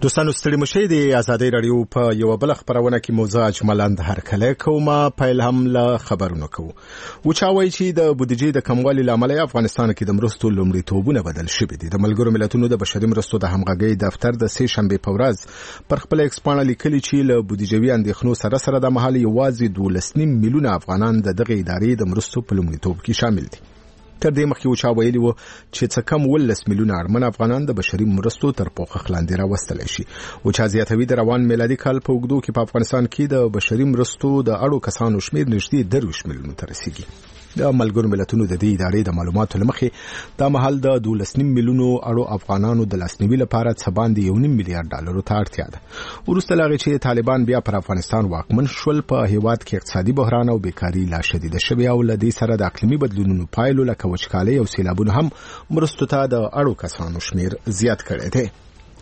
دوستانو ستړي مشي د آزادۍ رادیو په یو بل خبرونه کې موضوع اجمالاً هرکله کومه پیل هم له خبرونو کوو وچاوي چې د بودیجې د کموالي لامل افغانستان کې د مرستو لومړیتوبونه بدل شوي دي د ملګرو ملتونو د بشري مرستو د همغږي دفتر د سه شنبه په ورځ پر خپل ایکسپانه لیکلي چې له بودیجوي اندېښنو سره د محلي یوازې 12 میلیونه افغانان دغه ادارې د مرستو په لومړیتوب کې شامل دي تر دې مخکې وچا ویلي وو چې څه کم 12 میلیونه ارمن افغانان د بشري مرستو تر پوښښ لاندې راوستل شي وچا زیاتوي د روان میلادي کال په اوږدو کې په افغانستان کې د بشري مرستو د اړو کسانو شمېر نږدې 30 میلیونو ته رسیدي د ملګرو ملتونو د دې ادارې د معلوماتو لمخې د محل د 12 میلیونو اړو افغانانو د لاسنیوي لپاره څه باندې 1 میلیارډ ډالرو ته اړتیا ده ورسته لاغي چې طالبان بیا پر افغانستان واکمن شول په هیواد کې اقتصادي بحران او بیکاری لا شدیده شوی او لدې سره د اقلیمي بدلونونو پایلو لکه وچکالي او سیلابونه هم مرستو ته د اړو کسانو شمیر زیات کړی دی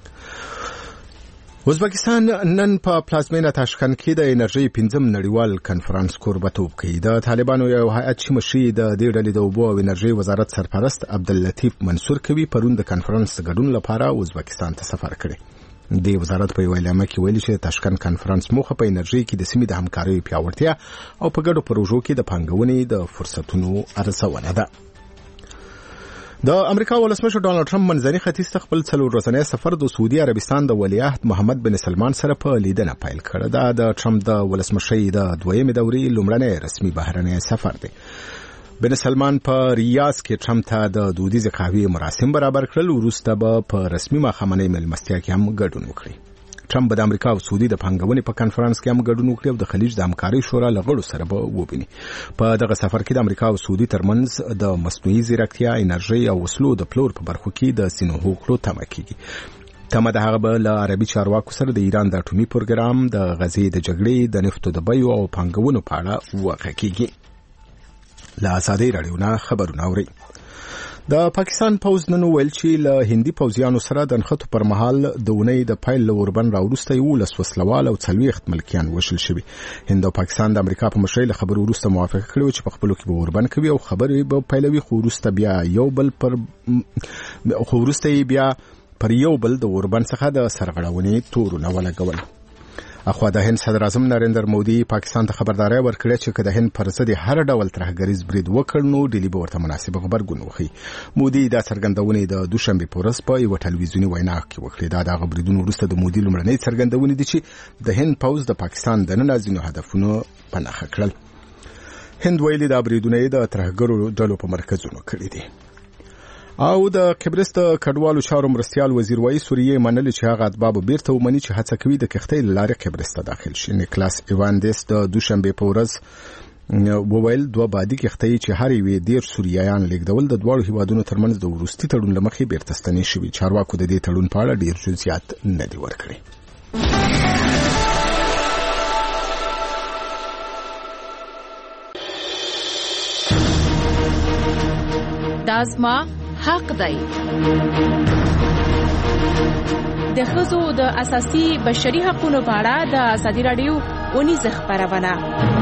ازبکستان نن په پلازمینه تاشکند کې د انرژي 15 نړیوال کنفرانس کوربتوب کوي د طالبانو یو هیئت چې مشري د دې ډلې د اوبو او انرژي وزارت سرپرست عبداللطیف منصور کوي پرون د کنفرانس ګډون لپاره ازبکستان ته سفر کړی د وزارت په ویلامه کې ویلي چې تاشکند کنفرانس موخه په انرژي کې د سیمې د همکارۍ پیاوړتیا او په ګډو پروژو کې د پانګونې د فرصتونو ارزونه ده د امریکا ولسمشر ډونالد ټرمپ منځني ختیځ ته خپل 4 ورځنی سفر د سعودي عربستان د ولیعهد محمد بن سلمان سره په لیدنه پیل کړ دا د ټرمپ د ولسمشۍ د دویمې دورې لومړنی رسمي بهرنی سفر دی بن سلمان په ریاض کې ټرمپ ته د دودیز قهوې مراسم برابر کړل وروسته به په رسمي ماښامنۍ مېلمستیا کې هم ګډون وکړي ټرمپ د امریکا او سعودي د پانګونې په کانفرنس کې هم ګډون وکړي او د خلیج د همکارۍ شورا له غړو سره به وویني په دغه سفر کې د امریکا او سعودي ترمنځ د مصنوعي ځیرکتیا انرژي او وسلو د پلور په برخو کې د سینو هوکړو تمه کیږي تمه د هغه به له عربي چارواکو سره د ایران د اټومي پروګرام د غزې د جګړې د نفتو د بیو او پانګونو په اړه وغږ کیږي له آزادۍ رادیو نه خبرونه اوري د پاکستان پوز نن ویل چې له هندي پوزیانو سره د نښتو پر مهال د اونۍ د پایل له اوربن راوروسته یو لسوسلوال او 40 ملکیان وشل شوي هند او پاکستان د امریکا په مشرۍ له خبرو وروسته موافقه کړې چې په خپلو کې به اوربن کوي او خبرې به پیلوي خو وروسته بیا یو بل د اوربن څخه د سرغړونې تورونه ولګول اخوا د هند صدر اعظم نریندر مودي پاکستان ته خبرداري ورکړه چې که د هند پر ضد هر ډول ترهګریز برید وکړ نو ډیلی به ورته مناسب خبرګون وکړي مودي دا څرګندونه د دوشنبه په ورځ په یو ټلویزیونی وینا کې وکړه دا د بریدونو وروسته د مودي لومړنۍ څرګندونه دي چې د هند پوز د پاکستان د ننازینو هدفونو پناه کړل هند ویلي دا بریدونه د ترهګرو ډلو په مرکزونو کړی دي او د قبرس د کډوالو چارو مرستيال وزیر وایي سوریه منل چې هغه اتباع بیرته ومني چې هڅه کوي د کښتۍ لارې قبرس ته داخل شي نیکلاس ایواندس د دوشنبه په ورځ وویل دوه بادي کښتۍ چې هر یو ډیر سوریایان لیږدول د دوه هیوادونو ترمنځ د وروستي تړون لمخې بیرته ستنې شوي چارواکو د دې تړون په اړه ډیر جزئیات نه دي ورکړي دازما حق دی د ښځو د اساسي بشري حقوقو په اړه د آزادۍ رادیو اونیز خبرونه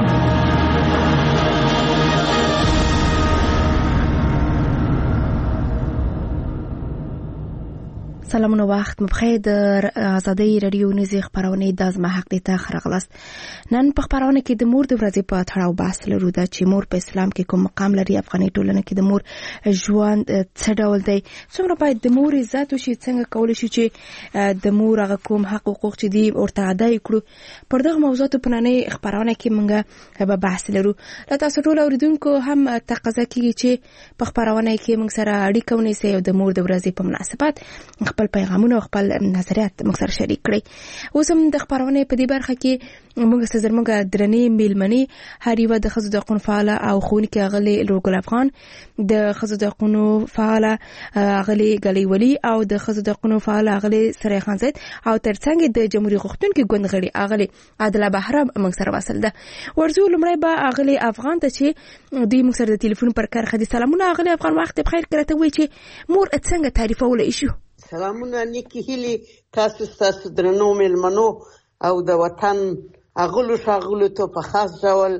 سلامونه وخت مبخیر د آزادۍ رادیو نيزي خبرونه د ازما حق دي ته خرغلست نن په خبرونه کې د مور د ورځې په تړاو بحث لرو دا چې مور په اسلام کې کوم مقام لري افغاني ټولنه کې د مور ژوند څه ډول دی څومره باید د مور عزت وشي څنګه کول شي چې د مور هغه کوم حقوق چې دی ورته ادا کړو پر دغه موضوعات په نننۍ خبرونه کې موږ به بحث لرو لا تاسو ټول اوریدونکو هم تقاضا کوي چې په خبرونه کې موږ سره اړیکه ونیسئ او د مور د ورځې په مناسبت خپل پیغامونه او خپل نظریات موږ سره شریک کړئ اوس هم د خبرونه په دې برخه کې موږ سره موږ درنې میلمنې هر یو د ښځو د حقوقو فعال او ښوونکي اغلي لورګل افغان د ښځو د حقوقو فعال اغلي غلي ولي او د ښځو د حقوقو فعال اغلي سره خان زید او ترڅنګ د جمهوریت غوښتونکو ګوند غړي اغلي عادل بهرام موږ سره وصل ده ورزو لمړی به اغلي افغان ته چې دوی موږ سره د ټلیفون پر کار خدي سلامونه اغلي افغان وخت بخیر کړه وي چې مور څنګه تعریفول شي سلامونه نیکی هیلی تاسو درنو میلمنو او د وطن اغلو شاغلو ته په خاص ډول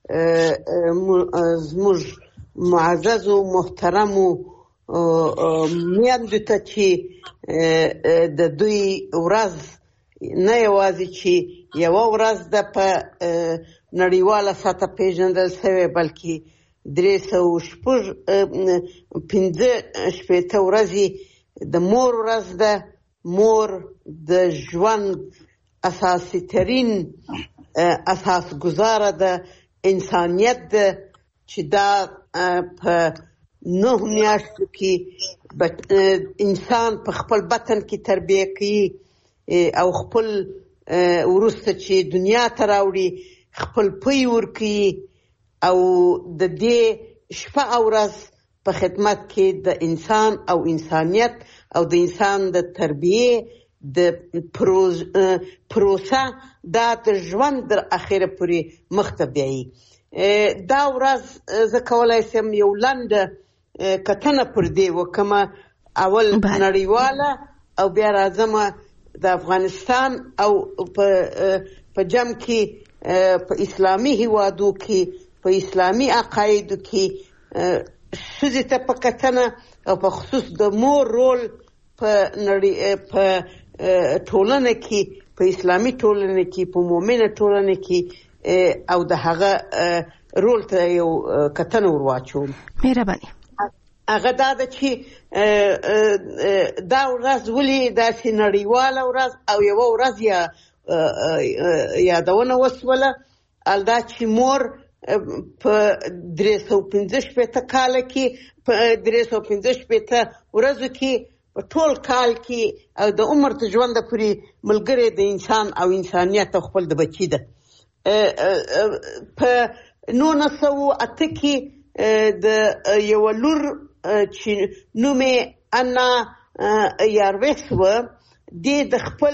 زموږ معزز او محترم میاندو ته چې د دوی ورځ نه یوازې چې یوه ورځ ده په نړیواله سطح پیژندل شوې، بلکې 365 ورځې د مور ورځ ده. مور د ژوند اساسي ترین اساس گزاره ده، انسانیت ده، چې دا په 9 میاشتو کې انسان په خپل بطن کې تربیه کوي او خپل وروسته چې دنیا ته راوړي خپل پی ورکوي او د دې شپه او ورځ په خدمت کې د انسان او انسانیت او د انسان د تربیه د پروسه دا د ژوند در اخره پورې مخته بیایي. دا ورځ زه کولی شم یو لنډه کتنه پر دې وکړمه، اول نړیواله او بیا راځمه د افغانستان او په جمع کې په اسلامي هیوادو کې په اسلامي عقایدو کې ښځې ته په کتنه او په خصوص د مور رول په ټولنه کې، په اسلامي ټولنه کې، په مؤمنه ټولنه کې او د هغه رول ته یو کتنه ورواچوم. مهرباني. هغه دا ده چې دا ورځ ولې داسې نړیواله ورځ او یوه ورځ یادونه وسوله، دا چې مور په 365 کاله کې په 365 ورځو کې په ټول کال کې او د عمر تر ژونده پورې ملګری د انسان او انسانیت او خپل د بچي ده. په 1908 کې د یوه لور چې نوم یې انا یارویس وه، دې د خپل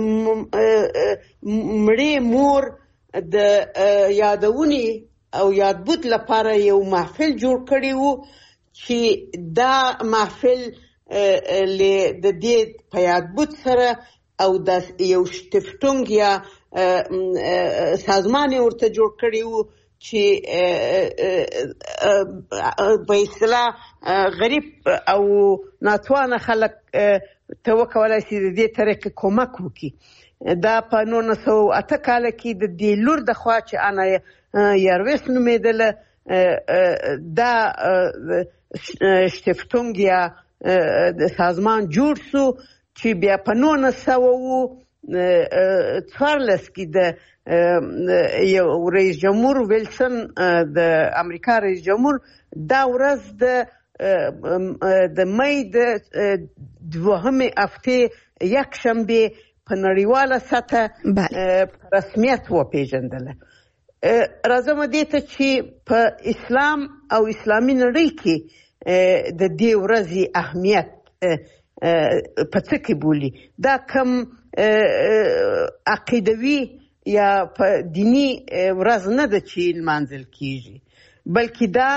مړې مور د یادونې او یادبود لپاره یو محفل جوړ کړی و چې دا محفل د دې په یادبود سره او د یو شتفتونګ یا سازمان یې ورته جوړ کړی و چې په اصطلاح غریب او ناتوانه خلک ته وکولی شي د دې طریقې کومک وکړي. دا په 1908 کاله کې د دې لور د خوا چې انا یارویس نومېدله، دا شتفتونګ یا سازمان جوړ سو چې بیا په 1914 کې د یو رئیس جمهور ویلسن د امریکا رئیس جمهور دا ورځ د مې د 2 هفتې یکشنبې په نړیواله سطح رسمیت وپېژندله. راځم دې ته چې په اسلام او اسلامي نړۍ کې د دې ورځې اهمیت په څه کې بولي. دا کم عقیدوي یا په دینی ورځ نه ده چې لمانځل کیږي، بلکې دا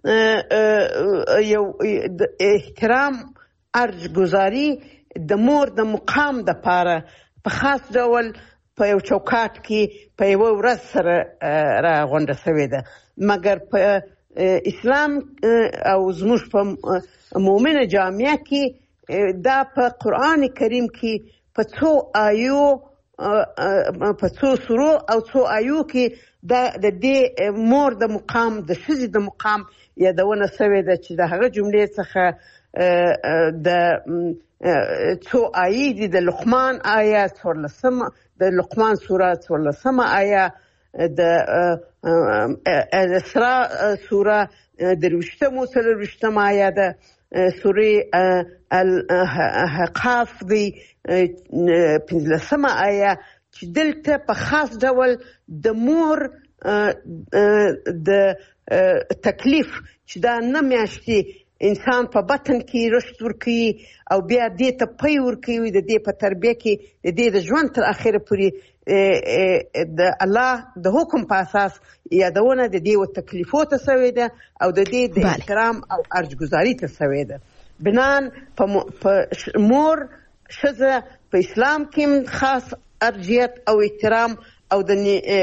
یو احترام ارزګزاري د مور د مقام دپاره په خاص ډول په یو چوکاټ کې په یوه ورځ سره راغونډه شوې ده. مګر په اسلام او زموږ په مؤمنه جامعه کې دا په قرآن کریم کې په څو آیو په څو سورو او څو آیو کې د دې مور د مقام د ښځې د مقام یادونه شوې ده چې د هغه جملې څخه د څو آیې دي. د لقمان آیه 14، د لقمان سوره 14 آیه، د الاسراء سوره 23 آیه ده، سوره الحقاف دی 15 آیه، چې دلته په خاص ډول د مور د تکلیف چې دا 9 میاشتې انسان په بطن کې رشد ورکوي او بیا دې ته پی ورکوي، د دې په تربیه کې د دې د ژوند تر اخره پورې د الله د حکم په اساس یادونه د دې و تکلیفو ته شوې ده او د دې د احترام او ارزګزاري ته شوې ده. بنان په مور ښځه په اسلام کې خاص ارجحیت او احترام او د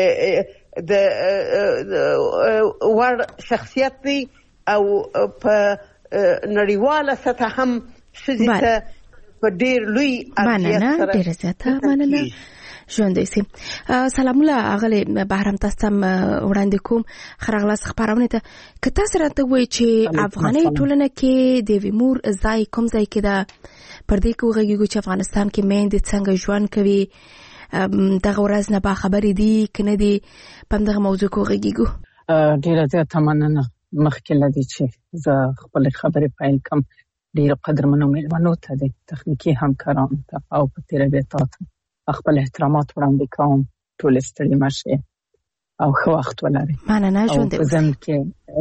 وړ شخصیت دی او په نړیواله سطح هم ښځې ته په ډیر لوی ارزښت سره ډیر زیاته مننه ژوند سي. سلام الله اغلی بهرام تاسو وړاندې کوم خرغلاس خبرونه ته که تاسو راته وایي چې افغاني ټولنه کې د ویمور ځای کوم ځای کې ده پر دې کوغږیږي چې افغانستان کې میندې څنګه ژوند کوي دغه ورځ نه با خبرې دي کنه دي په دغه موضوع کوغږیږي. ډیره زیاته مننه. مخکې لدی چې زه خپل خبرې پیل کوم ډیر قدرمنو مېلمنو ته د تخنیکی همکارانو ته او په تیره بیت خپل احترامات وړاندې کوم. ټول ستړي مشه او ښه وخت ولري. مننه ژوند دې. زم کې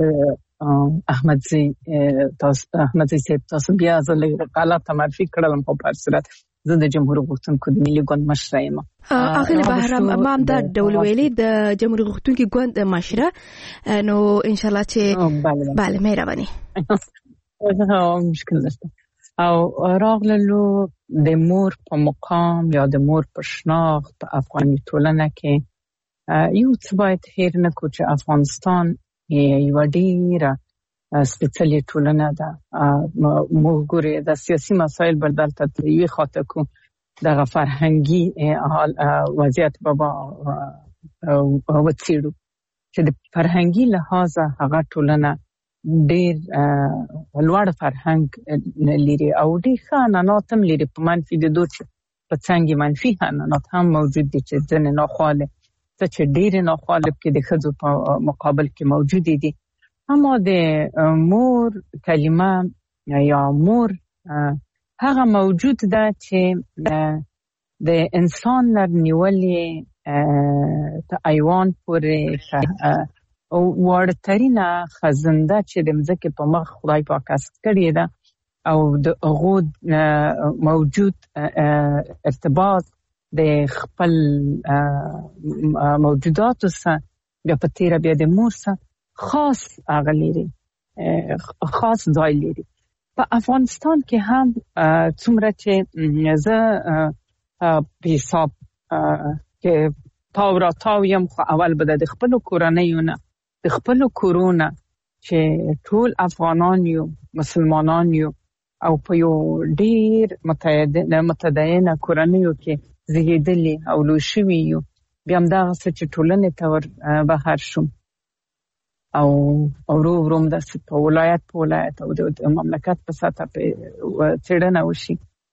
احمدزي صاحب تاسو بیا ځلې غلطه معرفي کړلم په هر صورت زه د جمهور غوښتونکو د ملي ګوند مشره یم. اغلی بهرام ما د ډول ویلي د جمهور غوښتونکو ګوند مشره نو ان شاء الله چې bale مهرباني مشکل نشته. او راغلو د مور په مقام یا د مور په شناخت په افغاني ټولنه کې یو څه باید هیر نه کو چې افغانستان یو ډیره سپیڅلې ټولنه ده. موږ ګورې د سیاسي مسایل بدلته یوې خاطر کو دغه فرهنګي وضعیت بابا وڅېړو چې د فرهنګي لحاظه هغه ټولنه ډېر لوړ فرهنګ لري او ډېر ښه عنعنات هم لري. په منفي د دوی په څنګه منفي عنعنات هم موجود دي چې ځنې ناخواله څه چې ډېر ناخواله کې د ښځو په مقابل کې موجود دي. اما د مور کلمه یا مور هغه موجود ده چې د انسان لرنیولې ته ایوان پورې او ورترینه خزنده چې د مځکه په مخ خدای پاک است کړی ده او د غود موجود ارتباط د خپل موجودات سره بیا په تیر بیا د مور سره خاص اغلیری خاص ځای لري. په افغانستان کې هم څومره چې زه په حساب کې تاو یم خو اول به د خپل کورنیونه د خپل کورونه چې ټول افغانان یو مسلمانان یو او په یو ډیر متدینه کورنیو کې زیږیدلي او لوی شوي یو بیا هم دغه څه چې ټولنې ته ور بهر شوم او وروم د ولایت او د مملکت په سطح په څېړنه وشي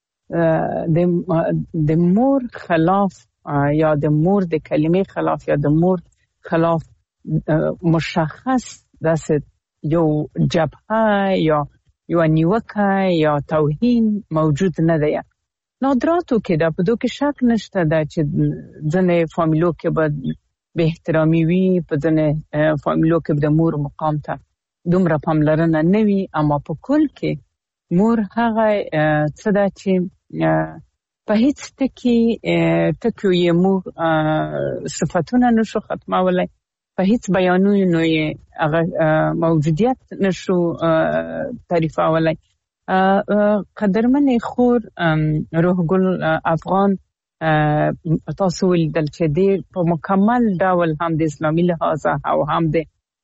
د مور خلاف یا د مور د کلمې خلاف یا د مور خلاف مشخص داسې یو جبهه یا یو نیوکه یا توهین موجود نه دی. نادراتو کې دا په دوه کې شک نشته دا چې ځنې فامیلو کې به احترامي وي په ځنې فامیلو کې د مور مقام ته دومره پاملرنه نه وي اما په کل کې مور هغه څه ده چې په هیڅ ټکیو یې موږ صفتونه نشو ختمولی په هیڅ بیانونو یې هغه موجودیت نشو تعریفولی. قدرمنې خور روح ګل افغان تاسو ولیدل چې ډېر په مکمل ډول هم د اسلامي لحاظه او هم د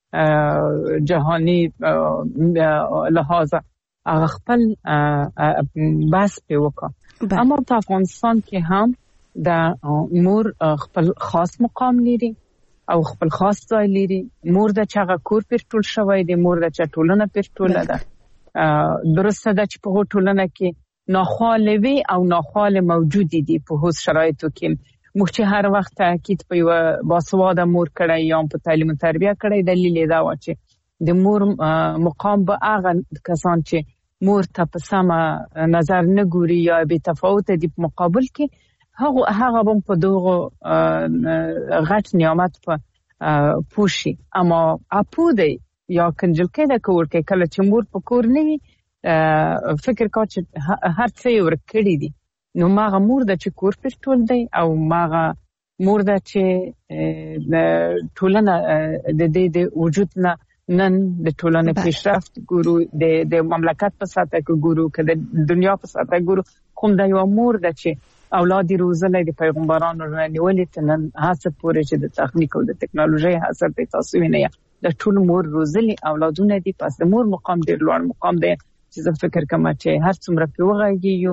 جهاني لحاظه هغه خپل بحث پې وکړه. اما په افغانستان کې هم د مور خپل خاص مقام لري او خپل خاص ځای لري. مور د چا کور پر ټول شوی دی، مور د چا ټولنه پر ټوله ده. درسته ده چې په ټولنه کې ناخواله وي او ناخواله موجود دي په هوس شرایطو کې. موږ چې هر وخت تاکید په یو باسواده مور کړی یا په تعلیم او تربیه کړی دلیل دا و چې د مور مقام به هغه کسان چې مور ته په سمه نظر نه ګوري یا به تفاوت دي په مقابل کې هغه هم په دغه غټ نعمت په پوشي. اما اپو دی یا کنجلکې د کور کې کله چې مور په کور نه وي فکر کا چې هر څه یې ورکړي دي نو ماغه مور د چې کور پر ټول دی او ماغه مور د چې ټولنه د دې د وجود نه نن د ټولنې پیشرفت ګورو د مملکت په سطح کې ګورو که د دنیا په سطح ګورو کوم د یو مور د چې اولاد روزلې د پیغمبرانو نیولې ته نن هڅه پورې چې د تخنیک او د ټکنالوژي هڅه په تاسو وینئ د ټول مور روزلې اولادونه دي. پس د مور مقام ډېر لوړ مقام دی چې زه فکر کوم چې هر څومره په وغږیږي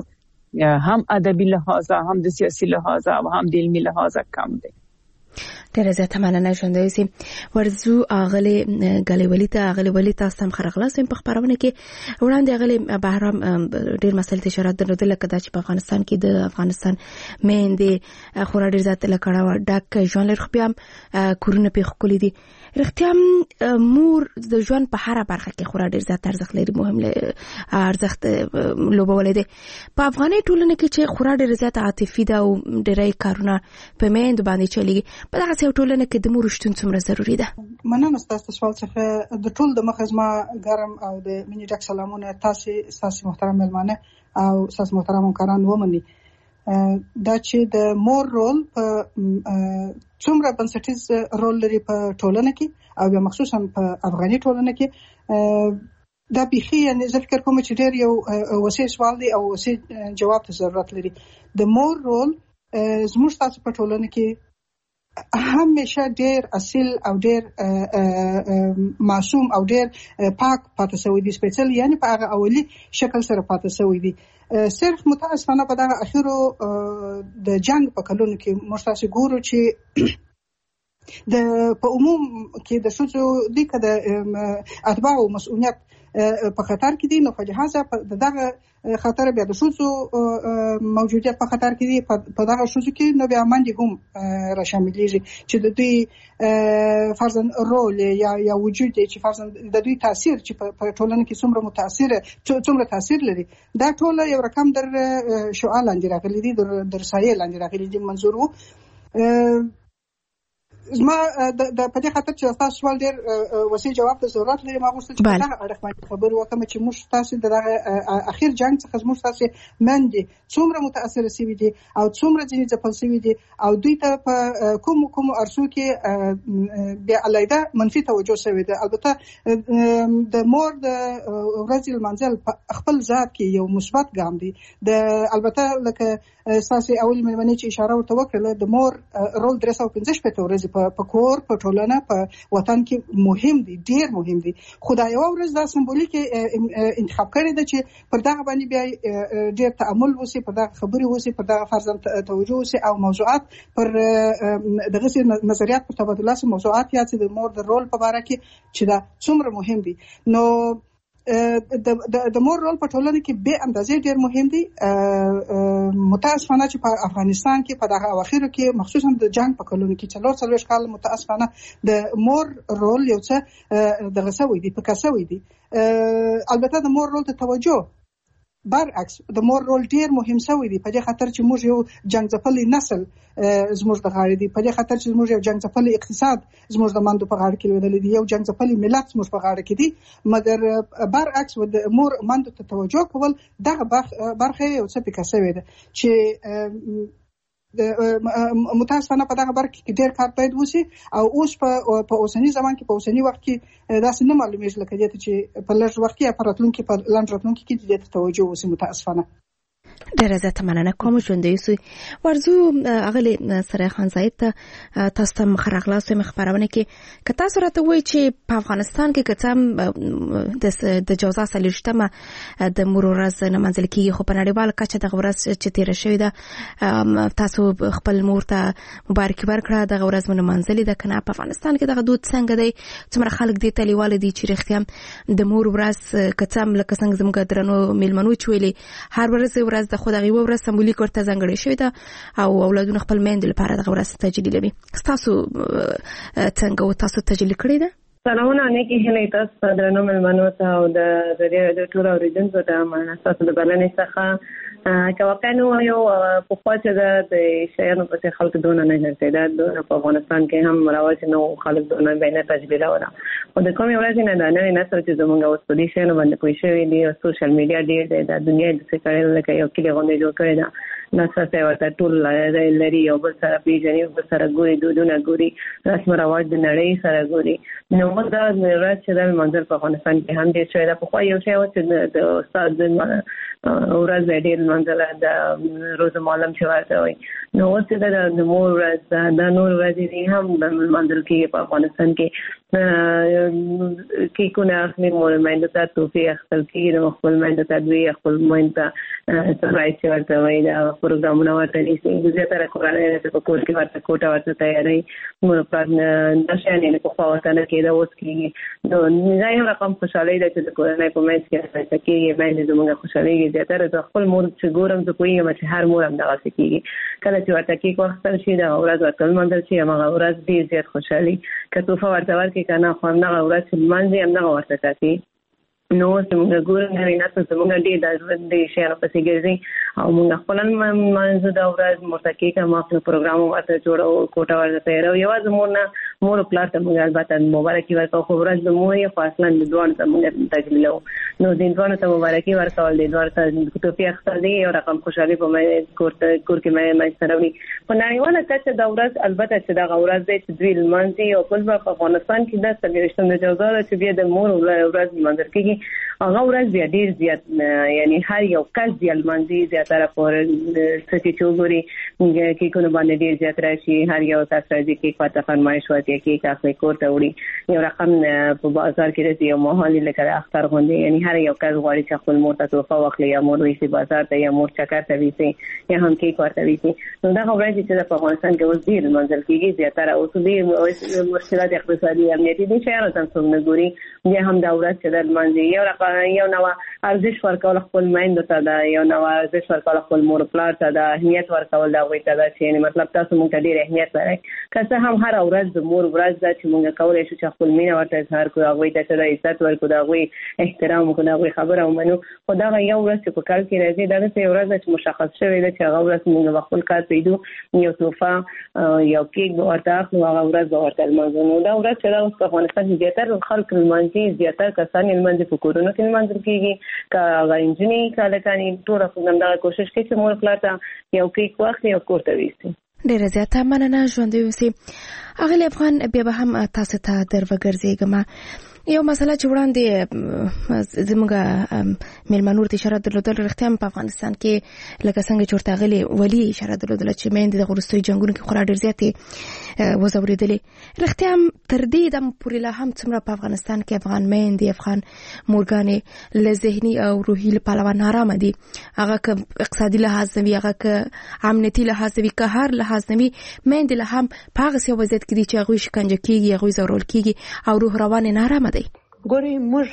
هم ادبي لحاظه هم د سیاسي لحاظه او هم د علمي لحاظه کم دی. ډیره زیاته مننه ژوندۍ سي. ورزو اغلی غلی ولی تاسو هم خرغلاس په خبرونه کې وړاندې اغلی بهرام ډیر مسلې ته اشاره درلودل کده چې په افغانستان کې د افغانستان مېندې خورا ډیر ذات لکړه ډک ژوند لري، خو بیا کورونه په خولې دي. رښتیا مور د ژوند په هر برخه کې خورا ډیر ذات ارزښت لري، مهم ارزښت لوبولې دي. په افغاني ټولنه کې چې خورا ډیر ذات عاطفي ده او ډیرای کارونه په مېند باندې چلیږي، په دغه ټولنه کې د مور شتون څومره ضروری ده؟ مننه ستاسو سوال څخه. د ټول د مخزما ګرم او د مینې ډک سلامونه تاسو محترم ملمانه او تاسو محترم همکاران ومني. دا چې د مور رول په څومره بنسټیز رول لري په ټولنه کې او بیا مخصوصا په افغاني ټولنه کې، دا بيخي یعنی زه فکر کوم چې ډېر یو وسیع سوال دی او وسیع جواب ته ضرورت لري. د مور رول زموږ تاسو په ټولنه کې همیشه ډیر اصیل او ډیر معصوم او ډیر پاک پاتې شوی دی، سپیشل یعنی په هغه اولی شکل سره پاتې شوی دی. صرف متاسفانه په دغه اخیرو د جنگ په کلونو کې موږ تاسو ګورو چې د په عموم کې د شوزو د اتباع او مسؤلیت په خطر کې دي، نو په لحاظه دغه خطر بیا د شوزو موجودیت په خطر کې دي. په دغه شوزو کې نو بیا باندې هم را شاملېږي چې د دوی فرضاً رول یا وجود چې فرضاً د دوی تاثیر چې په ټولنه کې څومره تاثیر لري، دا ټول یو رقم در شعاع لاندې راغلي دي، در سایه لاندې راغلي دي. منظور وو زما د په دې خاطر چې تاسو سوال ډېر وسیع جواب ته ضرورت لري، ما غوښتل چې په دغه اړه باندې خبر وکړم چې موږ تاسو دغه اخیر جنگ څخه موږ تاسو مندي څومره متاثر شوي دي او څومره ځینې ځپل شوي دي او دوی ته په کوم ارسو کې بیا علیده منفي توجه شوی ده. البته د مور د ورځې لمانځل خپل ذات کې یو مثبت ګام دی. البته لکه اساسي اول مېرمنې چې اشاره ورته وکړه، د مور رول 315 ورځې په کور په ټولنه په وطن کې مهم دي، ډیر مهم دي. خدای یو ورځ دا سمبولیک انتخاب کړی دی چې پر دغه باندې بیا ډیر تأمل وسی، پر دغه خبرې وسی، پر دغه فرضاً توجه وسی او موضوعات پر دغه نظریات پر تبادله سره موضوعات یا چې د مور د رول په اړه کې چې دا څومره مهم دي. نو د مور رول په ټولنه کې به اندازې ډیر مهم دي. متاسفانه چې په افغانستان کې په دغه اواخرو کې مخصوصا د جنگ په کلونو کې 4 کال متاسفانه د مور رول یو څه دغه سوي دي، په کسوي دي. البته د مور رول ته توجه برعکس د مور رول ډیر مهم شوی دی، په دې خاطر چې موږ یو جنگ ځپلې نسل زموږ د غاړې دی، په دې خاطر چې موږ یو جنگ ځپلې اقتصاد زموږ د ماندو په غاړه کې لویدلې دی، یو جنگ ځپلې ملت زموږ په غاړه کې دی. مګر برعکس د مور ماندو ته توجه کول دغه برخه یو څه پکې شوی دی چې متاسفانه په دغه برخه کې ډېر کار باید وشي او اوس په اوسنی زمان کې په اوسنی وخت کې داسې نه معلومیږي لکه دې چې په لږ وخت کې په راتلونکي کې دې ته توجه وشي. متاسفانه ډیره زیاته مننه کوم ژوندۍ سوی. ورزو اغلی سره خان زاید تاسو ته مخرغلاس مخبرونه کې که تاسو راته وایي چې په افغانستان کې کتم د جوزا سلیشتمه د مرورز نه منځل کېږي، خو په نړیوال کچه د غورز چې تیر شوی ده تاسو خپل مور ته مبارکي ورکړه، د غورز نه منځل ده کنه. په افغانستان کې دغه دود څنګه دی؟ څومره خلک دې ته لیواله دي چې رښتیا د مور ورځ کتم لکه څنګه زموږ درنو میلمنو چويلي هر ورځ د خدای ورځ سمبولیک ورته ځانګړې شوی ده او اولادونه خپل میندې لپاره د ورځ تجلیلوي. تاسو څنګه و تاسو تجلیل کړی ده؟ سلامونه نیکی هلې تاسو درنو مېلمنو ته او د ټول اوریدونکو ته مننه تاسو د بلنې څخه. که واقعا یو په خوا چې د شیانو په خلک دونه نه هرته ده په افغانستان کې هم رواج نو خلک دونه بینه تجربه وره او د کومې ورځې نه دا نه نسل چې زمونږ اوس په دې شیانو باندې پوه شوی دی او سوشل میډیا ډېر دی د دنیا د څه کړي لکه یو کلی غونډه جوړ کړی ده ناسته ورته ټول لري او بل سره پیژني او بل سره ګوري دودونه ګوري رسم رواج د نړۍ سره ګوري. نو موږ دا ورځ چې د منځل په افغانستان کې هم ډېر شوی ده. په خو یو شی و چې د استاد ورځ ډېر منځله د روز معلم چې ورته وي نو اوس د مور ورځ د نور ورځې هم منځل کې په افغانستان کې کونه اخلي مور مېندو ته توفي اخلي کې نو خپل مېندو ته دوی خپل مېندو ته سرپرایز ورته وي دا پروګرامونه ورته نیسي زیاتره کورنۍ په کور کې ورته کوټه ورته تیاری مور په نشانه په خواته کې دا اوس کې نو نه یو رقم خوشاله ده چې د کورنۍ په منځ کې راځي چې باندې زموږ خوشاله زیاتره د خپل مور چې ګورم زه کوم چې هر مور هم دغه کېږي کله چې ورته کې وخت شي دا ورځ ورته منځل شي هغه ورځ ډېر زیات خوشالي کته په ورته ورکې کنه خو نه ورځ منځ هم نه ورته کوي نو څنګه ګورم نه نه څه څنګه دې د شهر په سیګرزي او موږ خپل منځ دا ورځ مرتکې کوم خپل پروګرام ورته جوړو کوټه ورته راو یو مور پلاټ موږ البته مبارکي ورکو خو ورځ د مور یې فاصله د دوه ته موږ تجلیلو نو د دوه ته مبارکي ورکول د دوه ته توفیق خدای یو رقم خوشالي په مې کور کې مې سره په نړیواله کچه دا ورځ البته چې دا ورځ د تدویل منځي او په افغانستان کې د سګریشتم د جوړه چې بیا د مور ورځ منځر کې هغه ورځ ډېر زیات یعنی هر یو کس دی المنځي زیاتره پر ستې چوغوري کې کوم باندې ډېر زیات راشي هر یو تاسو راځي کې پاته فرمایش وته کې کافي کوټه وړي یو رقم په بازار کې راځي او مهالي لکه اختر غونډه یعنی هر یو کس غواړي چې خپل مور ته توفه واخلي یا مور ویسي بازار ته یا مور چکر ته ویسي یا هم کې کوټه ویسي نو دا ورځ چې په افغانستان کې اوس ډېر منځل کېږي زیاتره اوس ډېر مشکلات اقتصادي امنیتي دي چې هر څه څنګه ګوري بیا هم دا ورځ چې د منځي یو نو ارزش ورکول خپل مایند ته دا یو نو ارزش ورکول خپل مور پلار ته دا اهمیت ورکول دا وایي دا چې مطلب تاسو مونږ ته ډېر اهمیت لري که څه هم هر ورځ د مور ورځ دا چې مونږ کولای شو چې خپل مینه ورته اظهار کوو هغه ته د عزت ورکو دا وایي احترام کوو دا وایي خبره ومنو خو دا یو ورځ چې په کال کې راځي دا یو ورځ چې مشخص شوی دی چې هغه ورځ مونږ خپل کار پیدو یو توفه یو کیک ورته اخلو هغه ورځ ورته المنځو دا ورځ چې دا په افغانستان کې زیاتره خلک المنځي زیاتره کسان المنځي په کورونو کې منځل کېږي کا غنجنی کله کانی ټول خپل دا کوشش کوي چې مور پلاټه یو کیک واخلي او کوټه ویسي ډېر زیاته مننه ژوندۍ اوسئ اغلی افغان بیا به هم تاسو ته دروګرځېږم یو مسله چې وړاندې زموږ مېلمنو ته اشاره درلودل رښتیا په افغانستان کې لکه څنګه چې ورته غلي ولی اشاره درلودل چې مېندې د وروستیو جنګونو کې خورا ډېر زیاتې وځورېدلې رښتیا تر دې دمه پورې لا هم څومره په افغانستان کې افغان مېندې افغان مورګانې له ذهني او روحي له پلوه نارامه دي هغه که اقتصادي لحاظ نه وي هغه که امنیتي لحاظ نه وي که هر لحاظ نه وي مېندې لا هم په هغسې وضعیت کې دي چې هغوی شکنجه کېږي هغوی ځورول کېږي او روح روان یې نارامه دی ګوري موږ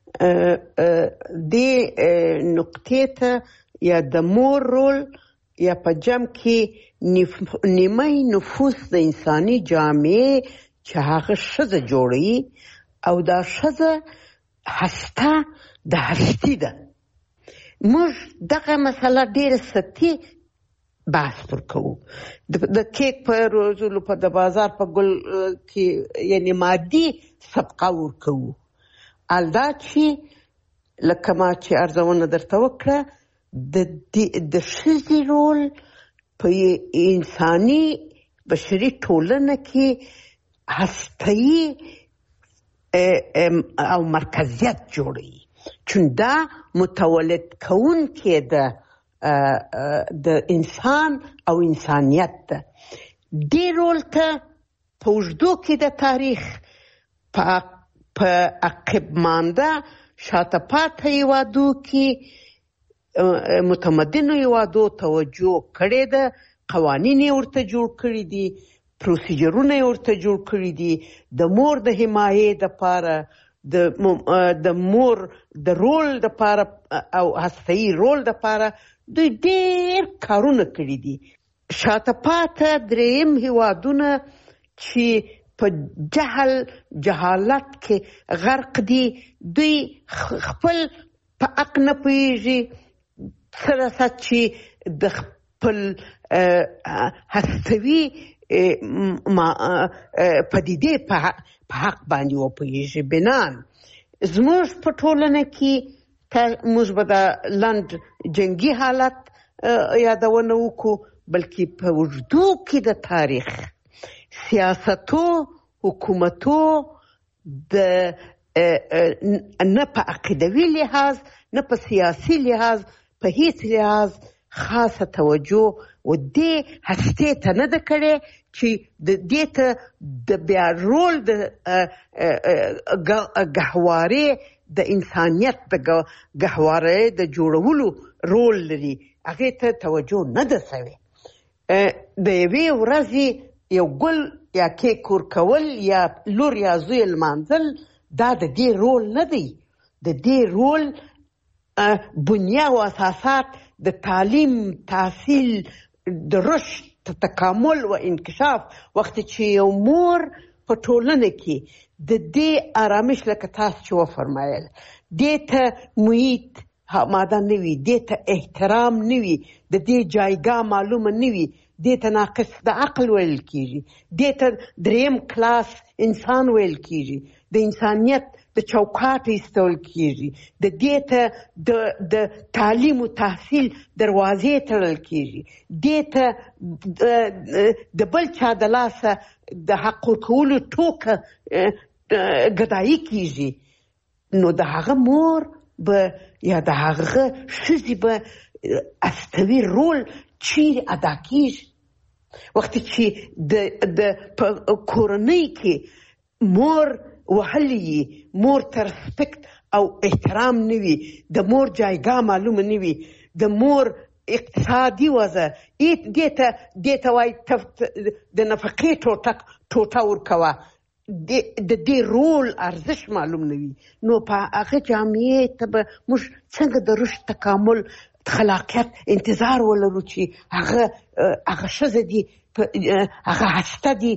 دې نقطې ته یا د مور رول یا په جمع کې نیمه نفوس د انساني جامعې چې هغه ښځه جوړوي او دا ښځه هسته د هستي ده موږ دغه مسله ډېره سطحي بحث پر کوو د کیک په روزلو په د بازار په ګل کې یعنی مادي سبقه ورکوو الدا چې لکه ما چې ارزونه درته وکړه د ښځې رول په انساني بشري ټولنه کې هسته‌یي او مرکزیت جوړوي چون دا متولد کوونکی د انسان او انسانیت ده دې رول ته په اوږدو کې د تاریخ په عقب مانده شاته پاته هېوادو کې متمدنو هېوادو توجه کړې ده قوانین یې ورته جوړ کړي دي پروسیجرونه یې ورته جوړ کړي دي د مور د حمایې دپاره د مور د رول دپاره او هسته‌یي رول دپاره دوی ډېر کارونه کړي دي شاته پاته درېیم هېوادونه چې په جهالت کې غرق دي دوی خپل په حق نه پوهېږي څه رسه چې د خپل هستوي پدیدې په حق باندې وپوهېږي بنان زموږ په ټولنه کې موږ به د لنډ جنګي حالت یادونه وکړو بلکې په اوږدو کې د تاریخ سیاستو حکومتو د نه په عقیدوي لحاظ نه په سیاسي لحاظ په هیڅ لحاظ خاصه توجه و دې هستې ته نه ده کړې چې د دې ته د بیا رول د ګهوارې د انسانیت د ګهوارې د جوړولو رول لري، هغې ته توجه نه ده شوې. د یوې ورځې یو ګل یا کیک ورکول یا لور یا زوی لمانځل دا د دې رول نه دی. د دې رول بنیه او اساسات د تعلیم، تحصیل، د رشد، تکامل و انکشاف. وخت چې یو مور په ټولنه کې د دې آرامش لکه تاسو چې وفرمایل دې ته محیط ماده نه وي، دې ته احترام نه وي، د دې جایګاه معلومه نه وي، دې ته ناقص د عقل ویل کیږي، دې ته دریم کلاس انسان ویل کیږي، د انسانیت د چوکاټ ایستل کیږي، د دې ته د تعلیم او تحصیل دروازې تړل کیږي، دې ته د بل چا د لاسه د حق ورکولو ټوکه ګدایي کیږي. نو د هغه مور به یا د هغه ښځې به استوي رول چیرې ادا کیږي. وخت چې د کورنۍ کې مور وهلي، مور ته رسپکت او احترام نه وي، د مور جایګاه معلومه نه وي، د مور اقتصادي وضع دې ته وایي د نفقې ټوټه ورکوه، د دې رول ارزش معلوم نه وي، نو په هغه جامعې ته به موږ څنګه د رشد، تکامل، خلاقیت انتظار ولرو چې هغه ښځه دي، هغه هسته دي،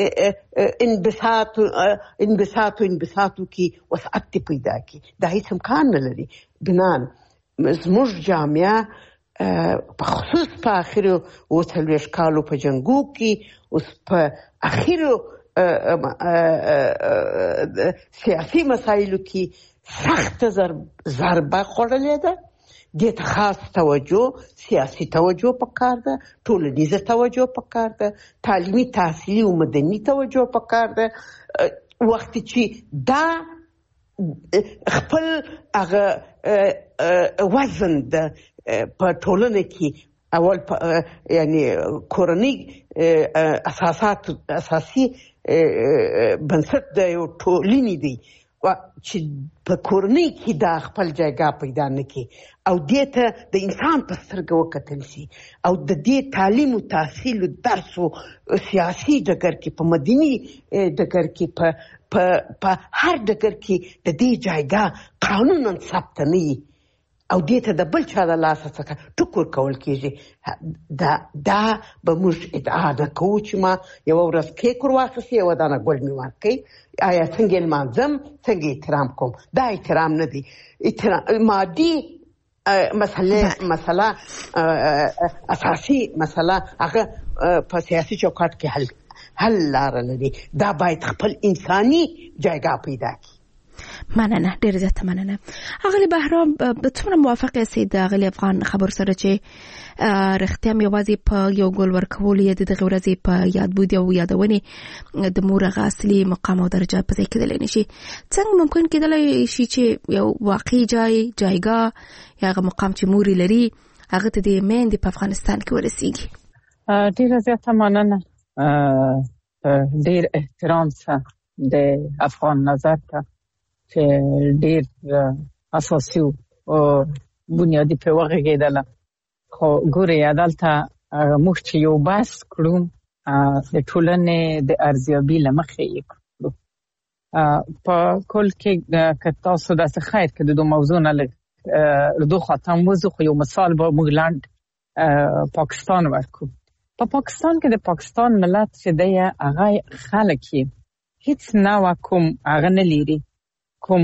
انبساطو کې وسعت دې پیدا کړي. دا هیڅ امکان نه لري. بنان زموږ جامعه په خصوص په اخرو 40 کالو په جنګو کې اوس په اخرو سیاسي مسایلو کې سخت ضربه خوړلې ده. دې ته خاص توجه، سیاسي توجه پکار ده، ټولنیزه توجه پکار ده، تعلیمي، تحصیلي او مدني توجه پکار ده. وخت چې دا خپل هغه وزن ده په ټولنه کې اول یعنی کورنۍ اساسي بنسټ د یو ټولنې دی چې په کورنۍ کې دا خپل جایګاه پیدا نه کړي او دې ته د انسان په سترګه وکتل شي او د دې تعلیم او تحصیل او درس او سیاسي ډګر کې، په مدني ډګر کې، په هر ډګر کې د دې جایګاه قانونا ثبت نه وي او دې ته د بل چا د لاسه څخه ټکور کول کېږي. دا به موږ ادعا نه کوو چې ما یوه ورځ کیک ورواخیستې، یوه دانه ګل مې ورکړی، آیا څنګه یې لمانځم، څنګه احترام کوم؟ دا احترام نه دی. مادي مسله اساسي مسله هغه په سیاسي چوکاټ کې حل لاره لري. دا باید خپل انساني جایګاه پیدا کړي. مننه، ډېر زیاته مننه. اغلی بهرام، څومره موافق یاست د اغلی افغان خبر سره چې رښتیا هم یوازې په یو ګل ورکولو یا د دغې ورځې په یادبود او یادونې د مور هغه اصلي مقام او درجه په ځای کېدلی نه شي؟ څنګه ممکن کېدلی شي چې یو واقعي جایګاه یا هغه مقام چې مور لري هغه ته د میندې په افغانستان کې ورسیږي؟ ډېره زیاته مننه. ډېر احترام سره د افغان نظر ته چې ډېر اساسي او بنیادی په وغږېدله. خو ګورې عدالته موږ چې یو بحث کړو د ټولنې د ارزیابي له مخې یې کړو. په کل کې که تاسو داسې خیر که د دو موضوع نه دو خاطر موضوع خو یو مثال به موږ لاند پاکستان ورکو. په پاکستان کې د پاکستان ملت چې دی هغه خلک یې هیڅ نوع کوم هغه نه لري، کوم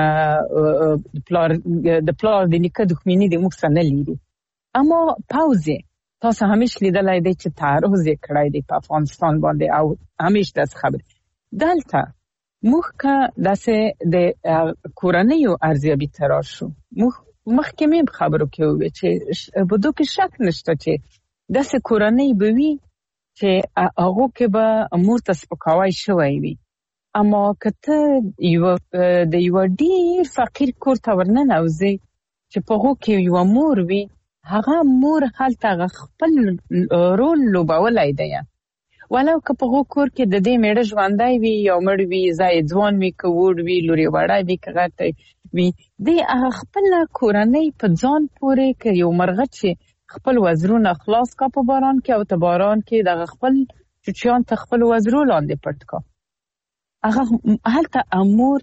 د پلار د نیکه دښمني د موږ سره نه لري. اما پاوزه تاسو همیش لیدلای دی چې تعرض یې کړی دی په افغانستان باندې او همیش داس خبر دلته موږ که داسې د کورنیو ارزیابي ترار شو مخکې مې خبرو کې وې چې بده کې شک نشته چې داسې کورنۍ به وي چې هغه کې به مور ته سپکاوی شوی وي. اما که ته د یو ډېر فقیر کور ته ورننوځې چې په هغو کې یو مور وي، هغه مور هلته خپل رول لوبولی دی. ولو که په هغو کور کې د دې میړه ژوندی وي یا مړ وي، زاید ځوان وي که وړ وي، لورې وړی وي که غټی وي، دی هغه خپله کورنۍ په ځان پورې که یو مرغه چې خپل وزرونه خلاص کا په باران کې او ته باران کې دغه خپل چوچیان ته خپل وزرو لاندې پټ کا. هغه هلته امور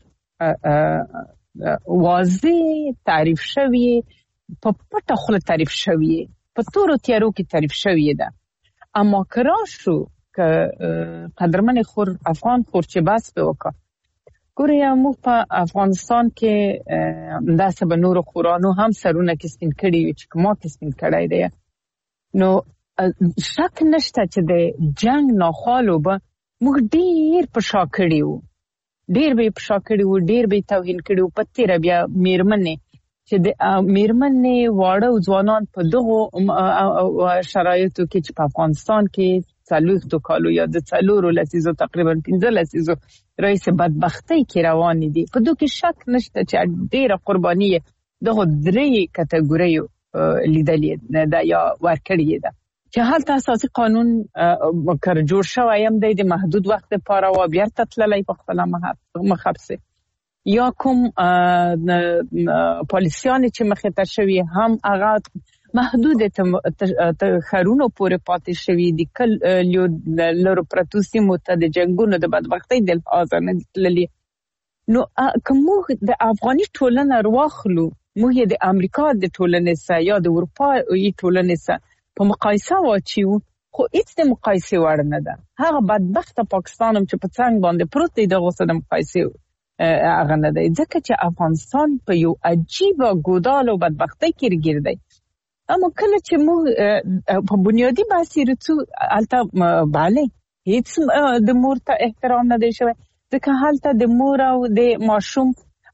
واضح تعریف شوی، په پټه خوله تعریف شوی، په تورو تیارو کې تعریف شوی ده. اما که راشو که قدرمن خور افغان خور چې بس به وکړه، ګورې موږ په افغانستان کې داسې به نورو خورانو هم سرونه کې سپین کړي وي چې ما کې سپین کړی دی. نو شک نشته چې د جنگ ناخوالو به موږ ډېر په شا کړي وو، ډېر به یې په شا کړي وو، ډېر به یې توهین کړي وو. په تېره بیا میرمنې چې د میرمنې واړه او ځوانان په دغو شرایطو کې چې په افغانستان کې 40 کالو یا د 4 لسیزو تقریبا 15 لسیزو رئیس بدبختی کې روان دي، په دوی کې شک نشته چې ډېره قرباني دغه 3 کټګوریو لیدلې ده یا ورکړې ده. چې هلته اساسي قانون کر جوړ شوی هم دی د محدود وخت لپاره و بیرته تللی په خپله مخبسه، یا کوم پالیسیان چې مخې ته شوي هم هغه محدود خرونو پورې پاتې شوي دي، لرو پرتو سیمو ته د جنګونو د بدبختۍ د لحاظه نه تللي. نو که موږ د افغاني ټولنه واخلو، موږ یې د امریکا د ټولنې سره یا د اروپایي ټولنې سره په مقایسه واچوو، خو هیڅ د مقایسې وړ نه ده. هغه بدبخته پاکستان هم چې په څنګ باندې پروت دی، دغه څه د مقایسې هغه نه دی، ځکه چې افغانستان په یو عجیبه ګودال او بدبختۍ کې ګیر دی. اما کله چې موږ په بنیادی بحث رسو، هلته بله هیڅ د مور ته احترام نه دی شوی، ځکه هلته د مور او د ماشوم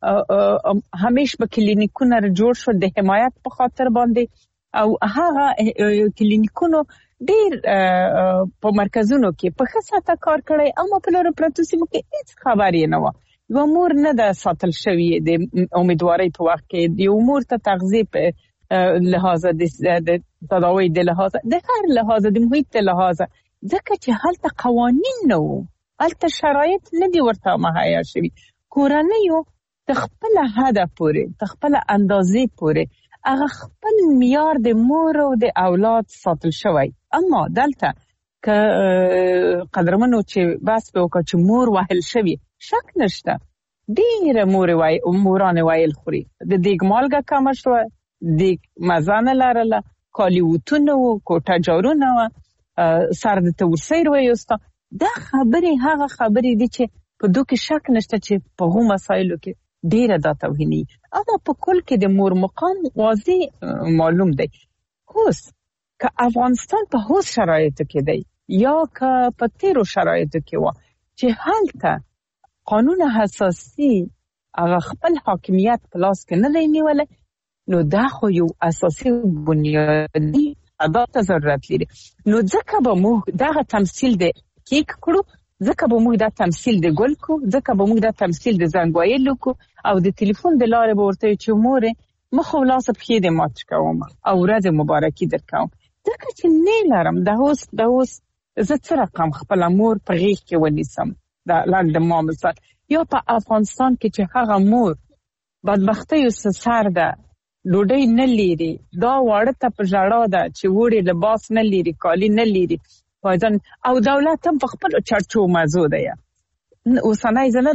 همیش به کلینیکونه جوړ شو د حمایت په خاطر باندې، او هغه کلینیکونو ډیر په مرکزونو کې په ښه ساته کار کړی، اما په لرو پرتو سیمو کې هیڅ خبر یې نه و. یو مور نه ده ساتل شوی د امیدوارۍ په وخت کې، یو مور ته تغذیه په لحاظه د تداوی د لحاظه د هر لحاظه د محیط د لحاظه، ځکه چې هلته قوانین نه وو، هلته شرایط نه دي ورته مهیا شوي. کورنیو تخپل هدف پورې، تخپل اندازې پورې هغه خپل معیار د مور او د اولاد ساتل شوی. اما دلته که قدرمنو چې بس به وکړه چې مور وهل شوی، شک نشته ډېره مورانې ویل خوري، د دیګ مالګه کمه شوه، دیګ مزه نه لرله، کالي وتونه وو، کوټه جارونه وه، سر د ته ورسیر ویسته. دا خبرې هغه خبرې دي چې په دو کې شک نشته چې په هغو مسایلو کې ډیره دا توهیني. اما په کل کې د مور مقام واضح معلوم دی. اوس که افغانستان په هوس شرایطو کې دی یا که په تیرو شرایطو کې و چې هلته قانون اساسي هغه خپل حاکمیت په لاس کې نه دی نیولی، نو دا خو یو اساسي بنیادی اداب ته ضرورت لري. نو ځکه به موږ دغه تمثیل د کیک کړو، ځکه به موږ دا تمثیل د ګل کو، ځکه به موږ دا تمثیل د زنګ ویلو کو، او د ټلیفون د لارې به ورته چې مورې مخ او لاس پښې دې مات کوم او ورځ مبارکي درکوم، ځکه چې نه لرم د اوس زه څه رقم خپل مور په غیږ کې ونیسم. دا لاګ د ما مثال، یا په افغانستان کې چې هغه مور بدبختیو سر ده، ډوډۍ نه لري، دا واړه ته په ژړا ده چې وړي لباس نه لري، کالي نه لري، او دولت هم په خپل چرچو مزو ده. اوسنۍ زه نه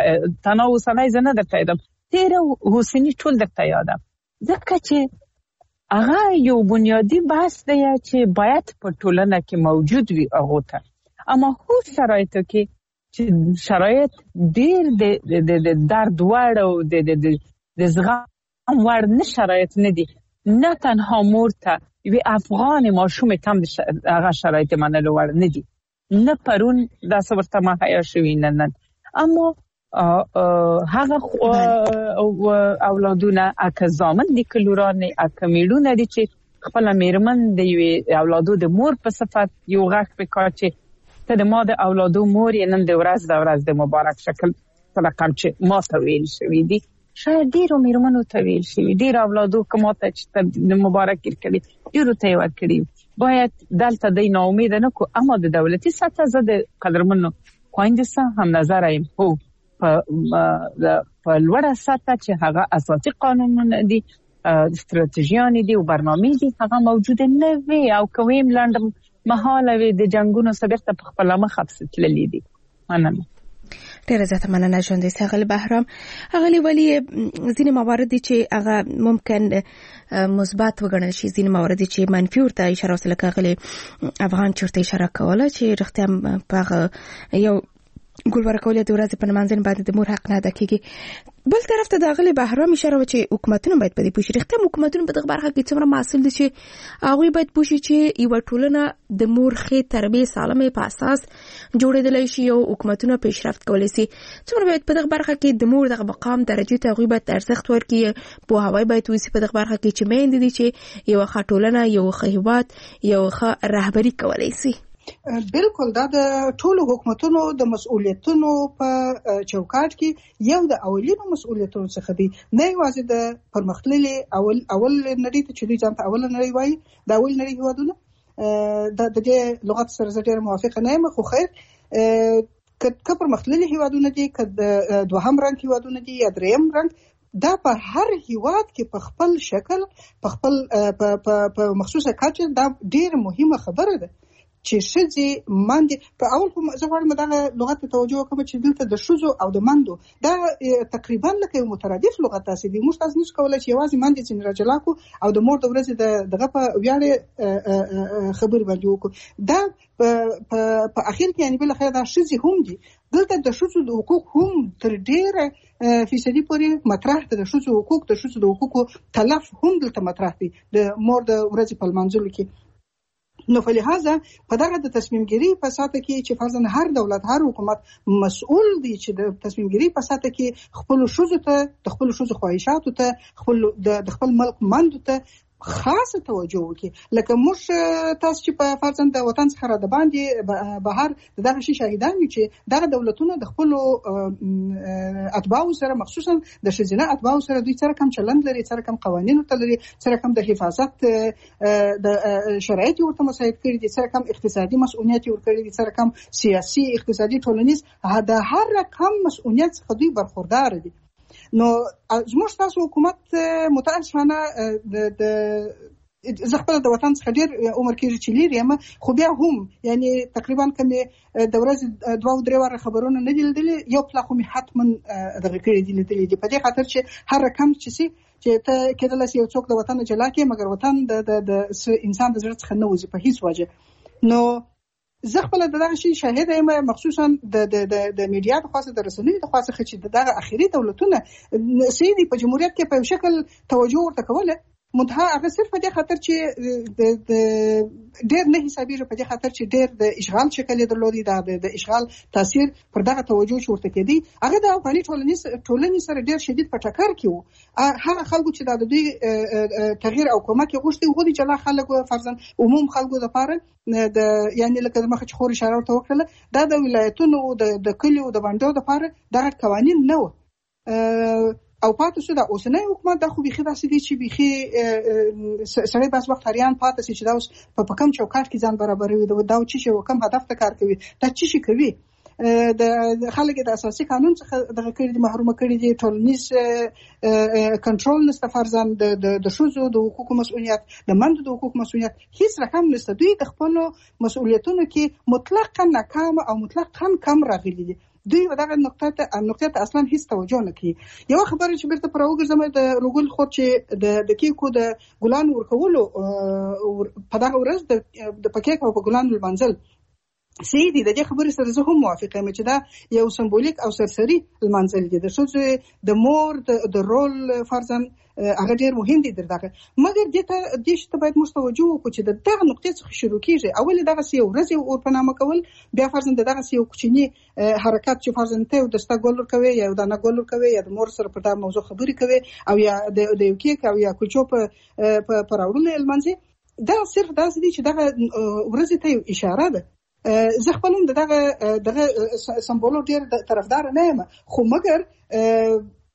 درته یادم، تیره حسیني ټول درته یادم، ځکه چې هغه یو بنیادی بحث دی چې باید په ټولنه کې موجود وي هغو ته. اما خو شرایطو کې چې شرایط ډیر د درد وړ او د زغم وړ نه شرایط نه دي، نه تنها مور ته یوې افغان ماشومې ته هم هغه شرایط منلو وړ نه دي، نه پرون داسې ورته مهیا شوي نن. اما هغه اولادونه اکه زامن دي که لورانې اکه میړونه دي چې خپله میرمن د یوې اولادو د مور په صفت یو غږ پکار چې ته د ما د اولادو مور یې، نن د ورځ د مبارک شکل رقم چې ما ته ویل شوي دي، شاید ډیرو میرمنو ته ویل شي، ډیر اولادو کومه چې مبارک کړي ډیرو ته ورکړي. باید دلته د ناامید نه کو، اما د دولتي سطح زده قدرمنو خويندسه هم نظر ایم هو په لوړه سطح چې هغه اساسي قانونونه دي، استراتیژیان دي او برنامې دي هغه موجود نه وي او کوم لاند محاله وي د جنگونو سبب ته خپل مخ خپل دي. مننه. ډیره زیاته مننه ژوندۍ ساغلی بهرام. اغلی ولی ځینې موارد دي چې هغه ممکن مثبت وګڼل شي، ځینې موارد دي چې منفي ورته اشاره وسله کوي. افغان چورته اشاره کوله چې رښتیا په یو ګول ورکول د ورځې په منځن باندې د مور حق نه ادا کیږي. بل طرف ته د غلي بهرام اشاره و چې حکومتونه باید په دې پوښتنه رښتیا حکومتونه په دغه برخه کې څومره مسؤل دي چې هغه باید پوښي چې یو ټولنه د مورخه تربیه سالمه په اساس جوړېدل شي او حکومتونه پیشرفت کولای شي. څومره باید په دغه برخه کې د مور دغه مقام درجه ته هغه باید ارزښت ورکړي، په هوای باید وسی په دغه برخه کې چې مېند دي چې یو خاطولنه یو خیوات یو رهبری کولای شي. بالکل دا د ټولو حکومتونو د مسؤلیتونو په چوکاټ کې یو د اولینو مسؤلیتونو څخه دی. نه یوازې د پرمختللي اول نړۍ ته چې دوی ځان ته اول نړۍ وایي، د اول نړۍ هیوادونه د دې لغت سره زه ډېره موافقه نه یم، خو خیر که پرمختللي هیوادونه دي، که دوهم رنګ هیوادونه دي یا دریم رنګ، دا په هر هیواد کې په خپل شکل په خپل په مخصوصه کچه دا ډېره مهمه خبره ده چې شذي ماندې په اول کوم زغړم دغه لغت ته توجه وکم چې دلته د شذو او د ماندو دا تقریبا لکه مترادف لغت تاسو دي. موږ تاسو نشو کولای چې یوازې ماندې چې راجلاکو او د مور د ورځې دغه په ویاړ خبر باندې وکړو. دا په اخر کې یعنی بل خیر دا شذي هم دي. دلته د شذو د حقوق هم تر ډیره فیصدي پورې مطرح دي. د شذو حقوق د شذو د حقوقو تلف هم دلته مطرح دي د مور د ورځې په منځلو کې. نو فلهذا په دغه د تصمیم ګیری په ساته کې چې فرضاً هر دولت هر حکومت مسؤل دی چې د تصمیم ګیری په ساته کې خپل شوزو ته د خپل شوزو خواهشاتو ته د خپل ملک مندو ته خاصه توجه وکړي. لکه موږ تاسو چې په فرضاً د وطن څخه را د باندې بهر دغه شي شاهدان یو چې دغه دولتونه د خپل اتباعو سره مخصوصا د شذینه اتباعو سره دوی سره کم چلند لري، سره کم قوانینو ته لري، سره کم د حفاظت د شرایط ورته مساعد کړي دي، سره کم اقتصادي مسؤلیت ورکړي دي، سره کم سیاسي اقتصادي ټولنیز د هر رقم مسؤلیت څخه دوی برخوردار دي. نو زموږ تاسو حکومت متاسفانه د زه خپل د وطن څخه ډېر عمر کېږي چې لري یم، خو بیا هم یعنی تقریبا کمې د ورځې 2-3 واره خبرونه نه دي لیدلي، یو پلا خو مې حتما دغه کړي دي لیدلي دي په دې خاطر چې هر رقم چې ته کېدلی شي یو څوک د وطن جلا کړي، مګر وطن د انسان د زړه څخه نه وځي په هیڅ وجه. نو زه خپل دغه شی شاهد یم، مخصوصا د میډیا د خاصه د رسنیو د خاصه چې دغه اخیری دولتونه سیدی په جمهوریت کې په شکل توجه ورته کوله، منتها هغه صرف په دې خاطر چې ډېر نه حسابيږي، په دې خاطر چې ډېر د اشغال شکل درلودي، د اشغال تاثیر پر دغه توجه ورته کېدی. هغه د افغاني ټولنې سره ډېر شدید په ټکر کې وو. هغه خلکو چې د دوی تغییر او کومک غوښتي وو، د جلا خلکو فرضاً عموم خلکو د پاره یعنی لکه مخه چې خور اشاره ورته وکړه، دا د ولایتونو د کلیو د باندې د پاره دغه قوانین نه و او پاتې شو. د اوسنۍ حکومت د خو بيخي داسې دي چې بيخي سړی بس وخت هریان پاتې شي دا اوس په کم چوکاټ کې ځان برابروي، دا چې شي وکم هدف ته کار کوي، دا چې شي کوي د خلک د اساسي قانون څخه دغه کړي دي، محرومه کړي دي، ټولنیز کنټرول نشته، فرضاً د شوزو د حقوقو مسؤلیت، د مندو د حقوقو مسؤلیت هیڅ رقم نشته. دوی د خپل مسؤلیتونو کې مطلقاً ناکام او مطلقاً کم راغلي دي. دوی دغه نقطه ته اصلا هیڅ توجه نه کوي. یو خبره چې بیرته پر وګرځم د روګل خو چې د کیکو د ګلان ورکولو په دغه ورځ د پکیک او په ګلان المنزل سیدی د دې خبرې سره زه هم موافقه یم چې دا یو سمبولیک او سرسری المنزل دی. د شوزو د مور د رول فرضاً هغه ډیر مهم دي دغه، مګر دې ته باید مستوجو کو چې دغه نقطې څخه شروع کیږي. اول دغه یو ورځ او په نامه کول، بیا فرضاً دغه یو کوچنی حرکت چې فرضاً ته د ستګول کوي یا د نګول کوي یا د مور سره په دا موضوع خبرې کوي او یا د یو کیک او یا کلچو په راوړل المنځي، دا صرف داسې دي چې دغه ورځ ته اشاره ده. زه خپل دغه سمبولو ډیر طرفدار نه یم، خو مګر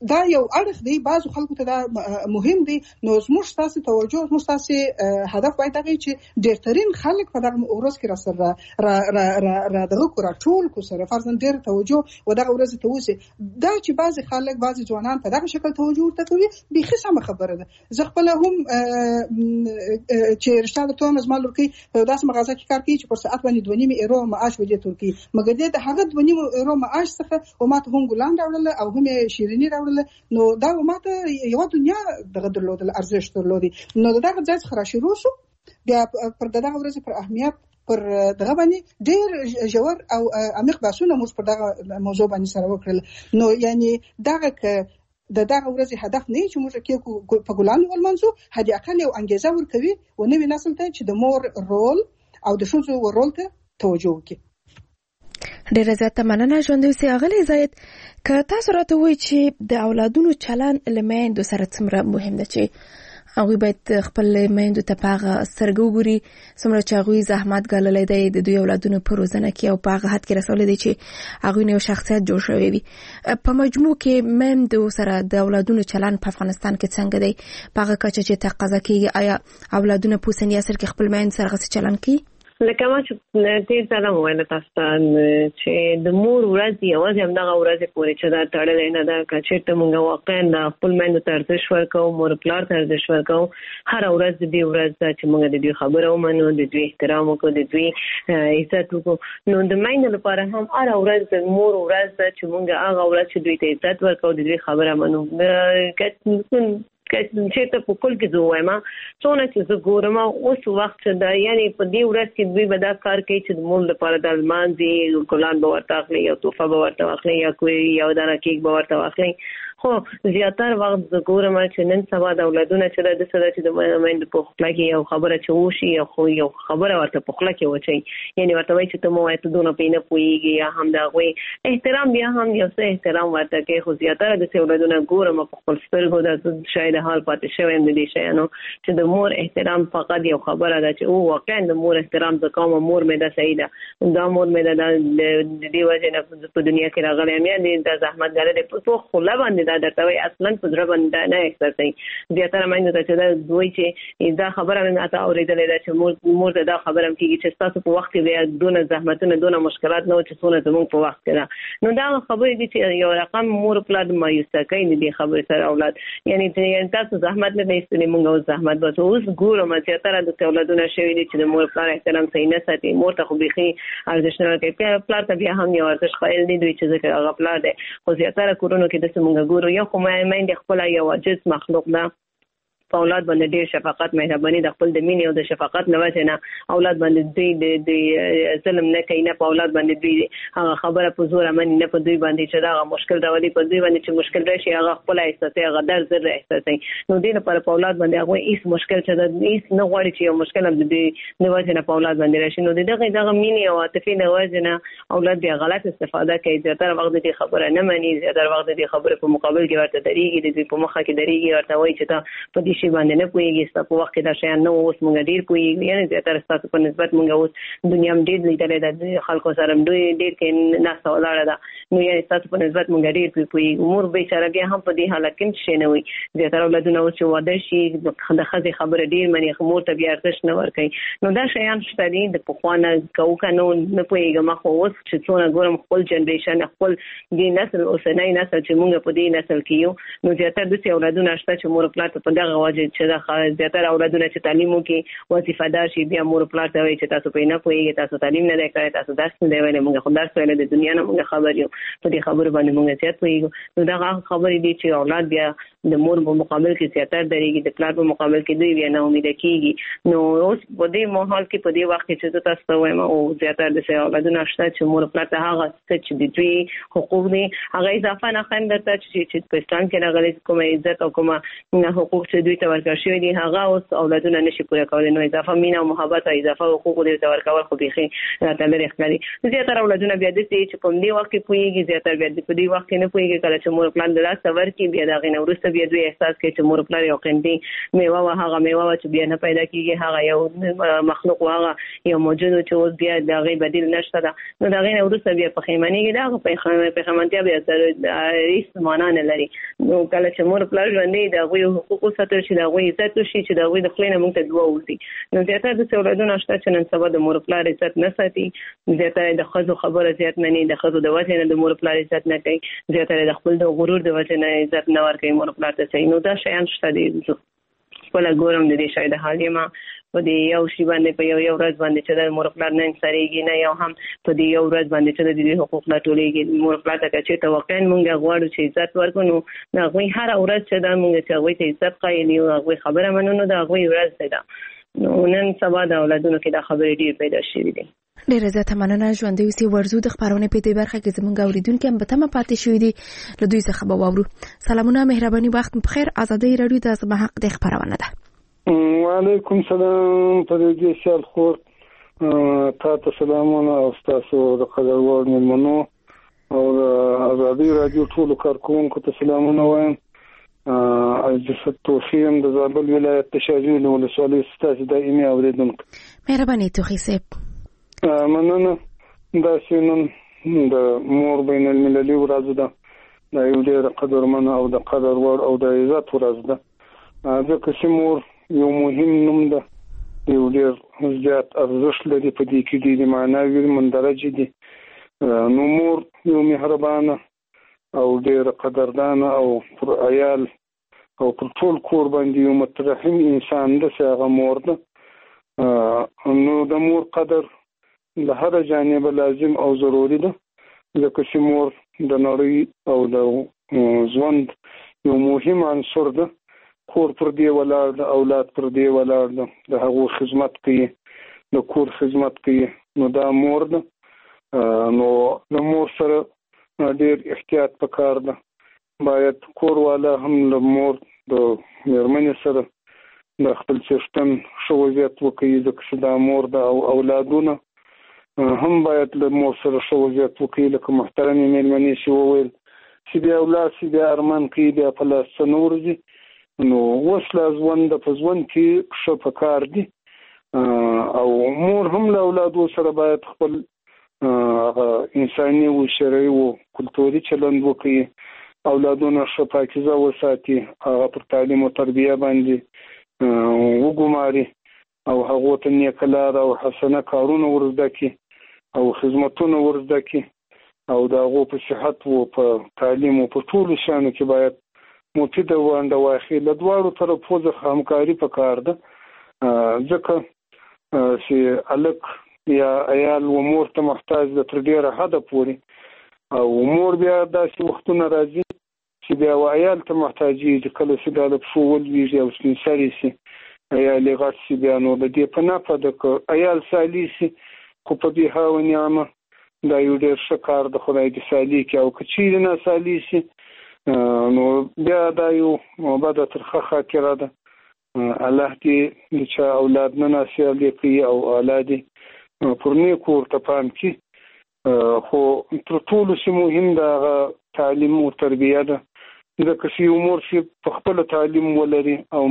دا یو اړخ دی، بعضو خلکو ته دا مهم دی. نو زموږ تاسو توجه، زموږ تاسو هدف باید دا وي چې ډېرترین خلک په دغه ورځ کې را سره را دغه کور ټول کو سره فرضاً ډېر توجه و دغه ورځ ته وسی. دا چې بعضی خلک، بعضی ځوانان په دغه شکل توجه ورته کوي، بيخي سم خبره ده. زه خپل هم چې رشتہ د توم از مال ورکی په داسې مغازه کې کار کوي چې پر ساعت باندې 2.5 یورو معاش وجه ترکی، مګر د هغه 2.5 یورو معاش څخه او ماته هم ګلان راوړل او هم شیرینی راوړل. نو دا ماته یو دنیا دغه درلودل، ارزښت درلودي. نو دغه ځای څخه را شروع شو، بیا پر دغه ورځ پر اهمیت پر دغه باندې ډېر ژور او عمیق بحثونه موږ پر دغه موضوع باندې سره وکړل. نو یعنی دغه دغه ورځ هدف نه چې موږ کې په ګلانو ولمنځو، هدي اقل یو انګیزه ورکوي و نوې نسل ته چې د مور رول او د ښځو رول ته توجه وکړي. ډېر زیاته مننه ژوندۍ سي اغلی زید. که تاسو راته وایئ چې د اولادونو چلن له میندو سره څومره مهم ده، چې هغوی باید خپل میندو ته په هغه سترګه وګوري څومره چې هغوی زحمت ګاللی دی د دوی اولادونو په روزنه کې او په هغه حد کې رسولی دی چې هغوی نوی شخصیت جوړ شوی وي. په مجموع کې میندو سره د اولادونو چلن په افغانستان کې څنګه دی؟ په هغه کچه چې تقاضا کېږي آیا اولادونه په اوسني عصر کې خپل میندو سره هغسې چلن کوي؟ لکه ما چې تیر ځله وویل تاسو ته چې د مور ورځ یوازې همدغه ورځې پورې چې دا تړلې نه ده، که چېرته موږ واقعا د خپل میندو ته ارزښت ورکوو، مور پلار ته ارزښت ورکوو، هره ورځ د دې ورځ ده چې موږ د دوی خبره ومنو، د دوی احترام وکړو، د دوی عزت وکړو. نو د میندو لپاره هم هره ورځ د مور ورځ ده چې موږ هغه ورځ چې دوی ته عزت ورکوو، د دوی خبره منو. چې ته په کول کې زه وایم څونه چې زه ګورم اوس وخت دا یعنی په دې ورځ کې دوی به دا کار کوي چې د مول لپاره د لمانځي ګلان به ورته اخلي، یو تحفه به ورته اخلي، یا کوئی یو دانه کیک به ورته اخلي. خو زیاتره وخت زه ګورم چې نن سبا د اولادونه چې د څه چې د میندو په خپل کې یو خبره چې وشي یو خبره ورته په خپل کې وچی، یعنی ورته وایي چې ته مو ته دونه پینه پويږي یا هم دا غوي احترام بیا هم یو څه احترام ورته کوي. خو زیاتره د اولادونه ګورم په خپل سترګو د شاید حال پاتې شوی د دې شیانو چې د مور احترام فقط یو خبره ده چې او واقعا د مور احترام د کوم مور مې ده صحیح ده، دا مور مې ده د دې وجه نه په دنیا کې راغلی مې د زحمت ګاله په خله باندې درته وي اصلا په ځره باندې نه احساسي. زیاتره مې ته چې دا دوی چې دا خبره مې اته اورېدلې ده چې مور دا خبره کیږي چې تاسو په وخت کې بیا دونه زحمتونه دونه مشکلات نه و چې څونه زموږ په وخت کې ده. نو دا خبرې دي چې یو رقم مور پلار مایوسه کوي دې خبرې سره اولاد، یعنی تاسو زحمت نه ایستلې مونږ او زحمت به اوس ګورم زیاتره د اولادونه شوی دي چې د مور پلار احترام صحیح نه ساتي، مور ته خو بيخي ارزښت نه کوي، پلار ته بیا هم یو ارزښت خایل دي دوی چې ځکه هغه پلار دی. خو زیاتره کورونو کې د څنګه ګورو یو کومه مېندې خپل یو عاجز مخلوق ده، په اولاد باندې ډېر شفقت مهرباني د خپل د مینې او د شفقت نه وجه نه اولاد باندې دوی د ظلم نه کوي، نه په اولاد باندې دوی هغه خبره په زور باندې نه په دوی باندې چې دا مشکل راولي په دوی باندې چې مشکل راشي هغه خپل احساسي هغه درد زر احساسي. نو دې لپاره په اولاد باندې هغه هیڅ مشکل چې هیڅ نه غواړي چې یو مشکل هم د وجه نه په اولاد باندې راشي. نو دغه مینې او عاطفي نه وجه نه اولاد بیا غلط استفاده کوي، زیاتره وخت دې خبره نه مانی، زیاتره وخت دې خبره په مقابل کې ورته درېږي، دې په مخه کې درېږي، ورته وایي چې تا په دې شی باندې نه پوهیږي، ستاسو په وخت کې دا شیان نو اوس موږ ډیر پوهیږو، یعنی زیاتره ستاسو په نسبت موږ اوس دنیا هم ډیر لیدلې ده، خلکو سره هم ډیر کې ناسته ولاړه ده. نو یعنی ستاسو په نسبت موږ ډیر پوهیږو. مور بیچاره بیا هم په دې حالت کې شي نه وي، زیاتره اولادونه اوس چې واده شي د ښځې خبره ډیر مني، مور ته بیا ارزښت نه ورکوي. نو دا شیان شته دي د پخوانه کوو نه پوهیږم. خو اوس چې څونه ګورم خپل جنریشن خپل دې نسل اوسنۍ نسل چې موږ په دې نسل کې یو، نو زیاتره د اولادونه شته چې مور پلار ته په دغه وجه چې زیاتره اولادونه چې تعلیم وکړي وظیفه دار شي، بیا مور پلار ته وایي چې تاسو په نه پوهیږئ، تاسو تعلیم نه دی کړی، تاسو درس نه دی ویلی، موږ خو درس ویلی د دنیا نه موږ خبر یو، په دې خبرو باندې موږ زیات پوهیږو. نو دغه خبرې دي چې اولاد بیا د مور په مقابل کې زیاتره درېږي، د پلار په مقابل کې دوی بیا نه امیده کېږي. نو اوس په دې ماحول کې په دې وخت کې چې زه تاسو ته وایم او زیاتره د اولادونه شته چې مور پلار ته هغه څه چې د دوی حقوق دي هغه اضافه نه خایم درته چې په اسلام کې راغلي کومه عزت او کومه حقوق چې دوی دوی ته ورکړل شوی دي هغه اوس اولادونه نشي پوره کولای. نو اضافه مینه او محبت او اضافه حقوق دوی ته ورکول خو بيخي راته لري ښکاري. زیاتره اولادونه بیا د چې کوم دی وخت کې پويږي زیاتره بیا د دې وخت نه پويږي کله چې مور پلان د لاس ورکړي بیا دا غي نورسته بیا دوی احساس کوي چې مور پلان یو قندي میوه او هغه میوه چې بیا نه پیدا کیږي هغه یو مخلوق او هغه یو موجود چې اوس بیا دا غي بدیل نشته ده. نو دا غي نورسته بیا په خیمانیږي دا په خیمانتیا بیا سره ریس معنا نه لري. نو کله چې مور پلان باندې دا غوي حقوق ساتل شي دا غوي عزت شي چې دا غوي د خلینو موږ ته دوا وسی. نو زیاتره د اولادونو شته چې نن سبا د مور پلان عزت نه ساتي. زیاتره د خزو خبره زیات مني د خزو د وجه نه د مور پلان عزت نه کوي. زیاتره د خپل د غرور د وجه نه عزت نه ورکوي مور پلان ته. نو دا شیان شته دي خپل ګورم د دې شاید حالي ما په دې یو شی باندې په یو ورځ باندې چې د مور پلان نه انساريږي نه یو هم په دې یو ورځ باندې چې د حقوق لا ټولېږي مور پلان ته چې ته واقعا مونږ غواړو چې عزت ورکړو. نو غوي هر ورځ چې دا مونږ چې غوي ته عزت قایلی او غوي خبره منو دا غوي ورځ ده. نو نن سبا د اولادونو کې دا خبرې ډېر پیدا شوې دي. ډیره زیاته مننه. ژوندۍ اوسئ. ورزو د خبرونه په دې برخه کې زموږ اوریدونکو هم به تمه پاتې شوې دي له دوی څخه به واورو. سلامونه مهرباني وخت بخیر. آزادۍ رادیو د زما حق د خبرونه ده. وعلیکم سلام پرېږدي سیال خور تاسو سلامونه او تاسو د قدرور ملمنو او آزادۍ رادیو ټول کارکونکو ته سلامونه وایم. عزت توخیم د زابل ولایت د شاجوی ولسوالۍ ستاسو دایمي اوریدونکو. مهرباني توخی صاحب. مننه. دا سینن د مور بین المللي ورځ ده. دا یو ډېر قدرمن او د قدر ور او د عزت ورځ ده. ځکه چې مور یو مهم نوم ده یو ډېر زیات ارزښت لري په دې کې ډېرې معناوي مندرجې دي. نو مور یو مهربانه او ډېر قدردانه او پر عیال او پر ټول کور باندې یو مترحم انسان ده چې هغه مور ده. نو د مور قدر له هر جانب لازم او ضروري ده ځکه چې مور د نړۍ او د ژوند یو مهم عنصر ده. کور پر دی ولاړ د اولاد پر دی ولاړ د هغو خدمت کوي د کور خدمت کوي. نو دا مور ده. نو د مور سره ډېر احتیاط پکار ده. باید کور والا هم له مور د مېرمنې سره د خپل څښتن ښه وضعیت وکړي ځکه چې دا مور ده او اولادونه هم باید له مور سره ښه وضعیت وکړي لکه محترمې مېرمنې چې وویل چې بیا اولاد چې بیا ارمان کوي بیا په لاس څه نه ورځي. نو اوس لا ژوند په ژوند کې ښه پکار دي او مور هم له اولادو سره باید خپل انساني او شرعي او کلتوري چلند وکړي. اولادونه ښه پاکیزه وساتي هغه پر تعلیم او تربیه باندې وګماري او هغه ته نیک لار او حسنه کارونه ورزده کړي او خدمتونه ورزده کړي او د هغو په صحت او په تعلیم او په ټولو شیانو کې باید مفیده ونډه واخلي. له دواړو طرفو څخه همکاري پکار ده ځکه چې الک یا عیال و مور ته محتاج ده تر ډېره حده پورې او مور بیا داسې وختونه راځي چې بیا عیال ته محتاجېږي کله چې دا د پښو ولویږي او سپین سرې شي عیال یې غټ شي بیا نو د دې په نفع ده که عیال سالي شي خو په بېها و نعمه دا یو ډېر ښه کار د خدای دې سالي کړي او که چیرې ناسالي شي نو بیا دا یو بده ترخه خاطره ده. الله دې د چا اولاد نه ناسالي کوي او اولاد یې پر نیکو ورته پام کړي. خو تر ټولو چې مهم د هغه تعلیم او تربیه ده ځکه چې یو مور چې په خپله تعلیم ولري او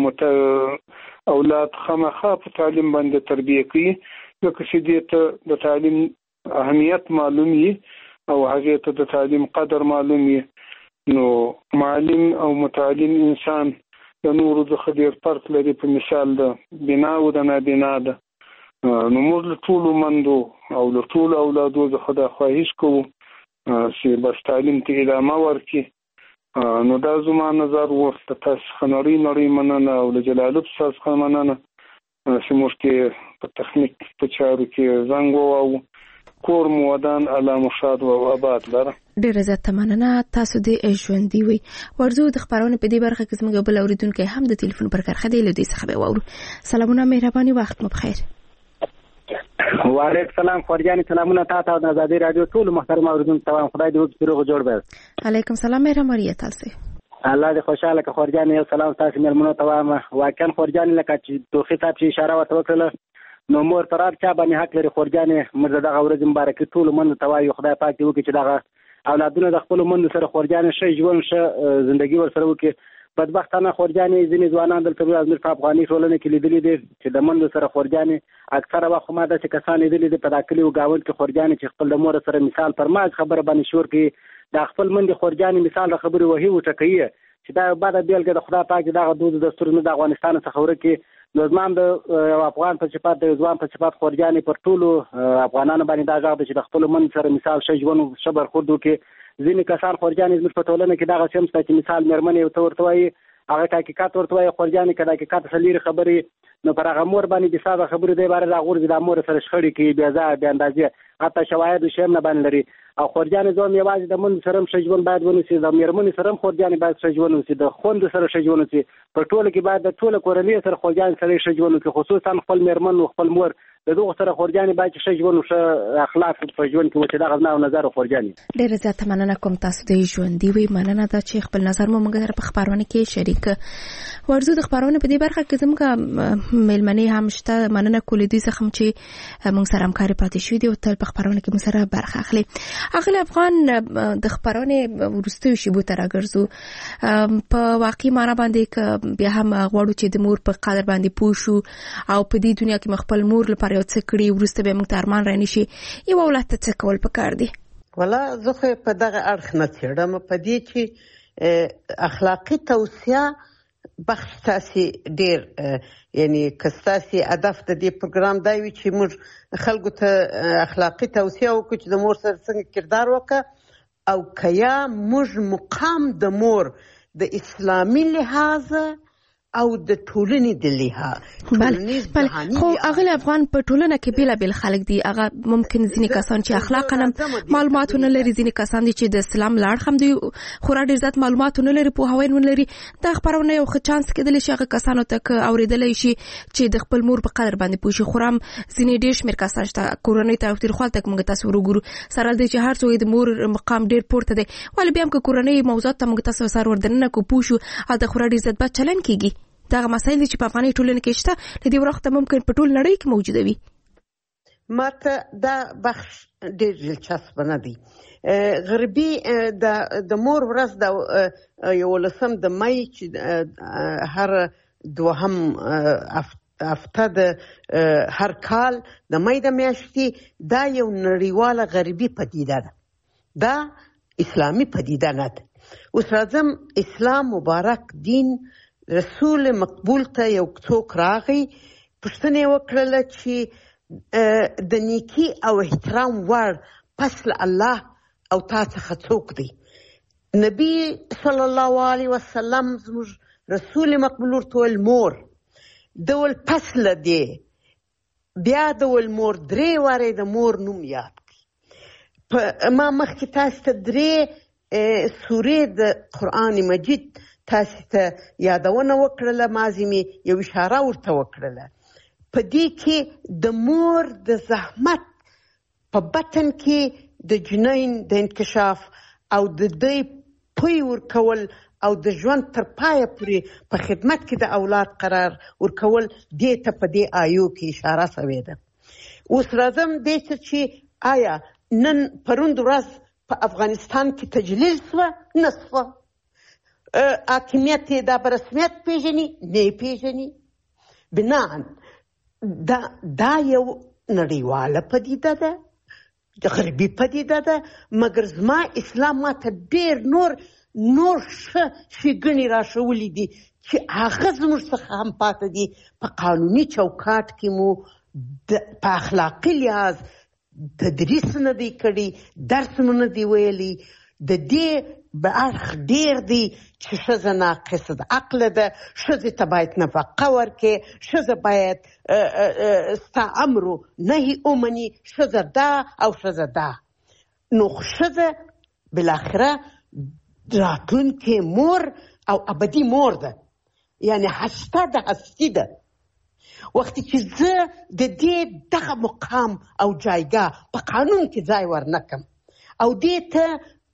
اولاد خامخا په تعلیم باندې تربیه کوي ځکه چې دې ته د تعلیم اهمیت معلوم وي او هغې ته د تعلیم قدر معلوم وي. نو معلم او متعلم انسان د نورو څخه ډېر فرق لري په مثال د بنا او د نابینا ده. نو موږ له ټولو مندو او له ټولو اولادو څخه دا خواهش کوو چې بس تعلیم ته ادامه ورکړي. نو دا زما نظر و. د تاسو څخه نړۍ مننه او له جلالب څخه مننه چې موږ کې په تخنیک په چارو کې زنګ وواهو. کور مو ودان الله مو شاد او آباد لره. ډیره زیاته مننه. تاسو دې ژوندۍ وي. ورزو د خبرونه په دې برخه کې زموږ بل اوریدونکو هم د ټلیفون پر کرخه دی له دې څخه به واورو. سلامونه مهرباني وخت مو بخیر. وعلیکم سلام خورجان سلامونه تاسو د آزادۍ رادیو ټول محترم اوریدونکو ته خدای دې وکړي روغ جوړ به. علیکم سلام مهرباني تاسو. الله دې خوشاله که خورجان. یو سلام تاسو مېلمنو ته وایم. واقعا خورجان لکه چې توخي صاحب چې اشاره ورته وکړله نو مور تر هر چا باندې حق لري. خورجانې موږ د دغه ورځې مبارکي ټولو مندو ته وایو خدای پاک دې وکړي چې دغه اولادونه د خپلو مندو سره خورجانې ښه ژوند ښه زندګي ورسره وکړي. بدبختانه خورجانې ځینې ځوانان دلته زموږ په افغاني ټولنه کې لیدلي دي چې د مندو سره خورجانې اکثره وخت ما داسې کسان لیدلي دي په دا کلي و ګاونډ کې خورجانې چې خپل د مور سره مثال پر ماز خبره باندې شور کوي د خپل مندې خورجانې مثال د خبرې وهي وټکوي چې دا بعد بیلګه د خدای پاک دغه دود دستورونه د افغانستان څخه ورکې نو زما د افغان په صفات د ځوان په صفات خورجانې پر ټولو افغانانو باندې دا غږ دی چې د خپل مند سره مثال ښه ژوند ښه برخورد وکړي. ځینې کسان خورجانې زموږ په ټولنه کې دغه شم چې مثال مېرمنې ورته ورته وایي هغه حقیقت ورته وایي خورجانې که د حقیقت څخه لرې خبرې نو پر هغه مور باندې بې ساده خبرې دی باره راغورځي د مور سره شخړې کوي بې ځایه بې اندازې حتی شواهد شی هم نه باندې لري. او خورجانې زوم یوازې د مندو سره هم ښه ژوند باید ونیسي د مېرمنې سره هم خورجانې باید ښه ژوند ونیسي د خویندو سره ښه ژوند ونیسي په ټوله کې باید د ټوله کورنۍ سره خورجانې سره ښه ژوند وکړي خصوصا خپل مېرمن او خپل مور د دغو سره خورجانې باید ښه ژوند ښه اخلاق په ژوند کې وکړي. دغه زما نظر خورجانې. ډېره زیاته مننه کوم تاسو د ژوندي وي. مننه ده چې خپل نظر مو موږ سره په خپرونه کې شریک ورزو. د خپرونه په دې برخه کې زموږ مېلمنې هم شته. مننه کولې دوی څخه چې موږ سره همکاري پاتې شوې دي او تل په خپرونه کې موږ سره برخه اخلي. اغلی افغان د خپرونه وروستیو شیبو ته راګرځو. په واقعي معنا باندې که بیا هم غواړو چې د مور په قدر باندې پوه شو او په دې دنیا کې خپل مور لپاره یو څه کړي وروسته به موږ ته ارمان رانشي یو اولاد ته څه کول پکار دي؟ ولا زه په دغه اړخ نه څېړم په دې چې اخلاقي توصیه بخش تاسې ډېر یعنی که ستاسې هدف د دې پروګرام دا وي چې موږ خلکو ته اخلاقي توصیه وکړو چې د مور سره څنګه کردار وکړه او که یا موږ مقام د مور د اسلامي لحاظه او د ټولنې د لحاظ خو اغلی افغان په ټولنه کې بیلابیل خلک دي. هغه ممکن ځینې کسان چې اخلاقا معلوماتونه لري ځینې کسان دي چې د اسلام لاړ هم دي خورا ډېر زیات معلوماتونه لري پوهاوی نه لري. دا خبرونه یو ښه چانس کېدلی شي هغه کسانو ته که اورېدلی شي چې د خپل مور په قدر باندې پوه شي. خورا هم ځینې ډېر شمېر کسان شته کورنۍ تاوتریخوالي ته موږ تاسو وګورو سره دی چې هر څوک د مور مقام ډېر پورته دی ولې بیا هم که کورنۍ موضوعات ته موږ تاسو سره ورننه کو پوه شو او د خورا ډېر زیات بد چلن کېږي. دغه مسایل چې په افغاني ټولنه کې شته د دې وخت ممکن په ټول نړۍ کې موجوده وي. ماته دا بخش ډېر دلچسپ نه دی. غربي د مور ورځ د 11 د مای چې هر دوهم هفته د هر کال د مای د میاشتې دا یو نړیواله غربي پدیده ده. دا اسلامي پدیده نه ده. اوس راځم اسلام مبارک دین رسول مقبول ته یو څوک راغی پوښتنه یې وکړله چې د نیکي او احترام وړ پس له الله او تا څخه څوک دی؟ نبی صلی الله علیه وسلم زموږ رسول مقبول ورته وویل مور. ده ویل پس له دې بیا ده ویل مور 3 وارې د مور نوم یاد کړي. ما مخکې تاسو ته 3 سورې د قرآن مجید تاسو ته یادونه وکړله مازې مې یو اشاره ورته وکړله. په دې کې د مور د زحمت په بطن کې د جنین د انکشاف او د دوی پوی ورکول او د ژوند تر پایه پورې په خدمت کې د اولاد قرار ورکول دې ته په دې آیو کې اشاره شوې ده. اوس راځم دې ته چې آیا نن پروند ورځ په افغانستان کې تجلیل شوه نه شوه؟ حاکمیت دا په رسمیت پیژني نه پیژني؟ بناً دا یو نړیواله پدیده ده د غربي پدیده ده مګر زما اسلام ماته ډېر نور ښه ښېګڼې راښولي دي چې هغه زموږ څخه هم پاته دي. په قانوني چوکاټ کې مو په اخلاقي لحاظ تدریس نه دی کړی درس مو نه دی ویلی. د دې به اړخ ډېر دی چې ښځه ناقصه ده عقله ده ښځې ته باید نفقه ورکړې ښځه باید ستا امر و نهي ومني ښځه دا او ښځه دا. نو ښځه بالاخره راتلونکې مور او ابدي مور ده یعنی هسته ده هستي ده. وختي چې زه د دې دغه مقام او جایګاه په قانون کې ځای ورنکم او دې ته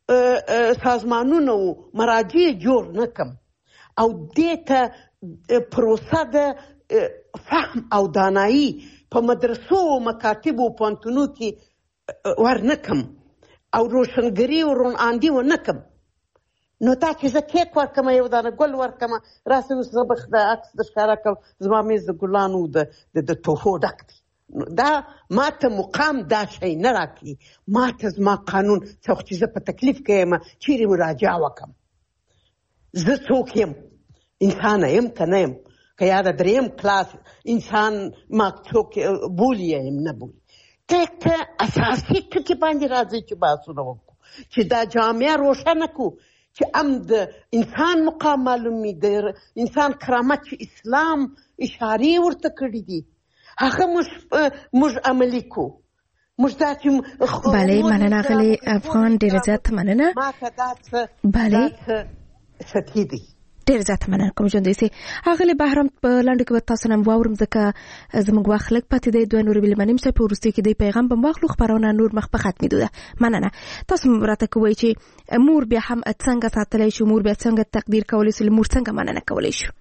سازمانونه او مراجع جوړ نکم او دې ته پروسه د فهم او دانایی په مدرسو او مکاتب او پوهنتونو کې ورنکم او روشنګري او روناندي ونکم. نو دا چې زه کیک ورکم یو دانه ګل ورکم راسه اوس زه به د عکس د ښکاره کړم زما میز د ګلانو د تحفو ډک دی. دا ماته مقام دا شی نه راکړي، ماته زما قانون څه وخت چې زه په تکلیف کې یم چیرې مراجعه وکړم. زه څوک یم؟ انسانه یم که نه یم؟ که یا د دریم کلاس انسان ما څوک بولي یم نه بولي. ته اساسي ټکي باندې راځي چې بحثونه وکړو چې دا جامعه روښانه کړو چې ام د انسان مقام معلومي د انسان کرامت چې اسلام اشارې ورته کړي دي هغه موږ عملي کو. موږ دا چې بله مننه غلی افغان ډېر زیات مننه. ماته دا څه بله سطحي دی. ډېر زیات مننه کوم ژوندی سي هغه بهرام په لاندې کې به تاسو نن واورم ځکه زموږ وخت لږ پاتې دی. دوه نورې بلې منیم په وروستي کې دی پیغام به واخلو خبرونه نور مخ په ختمېدو ده. مننه. تاسو راته کوئ چې مور بیا هم څنګه ساتلی شو، مور بیا څنګه تقدیر کولی شو، مور څنګه مننه کولی شو؟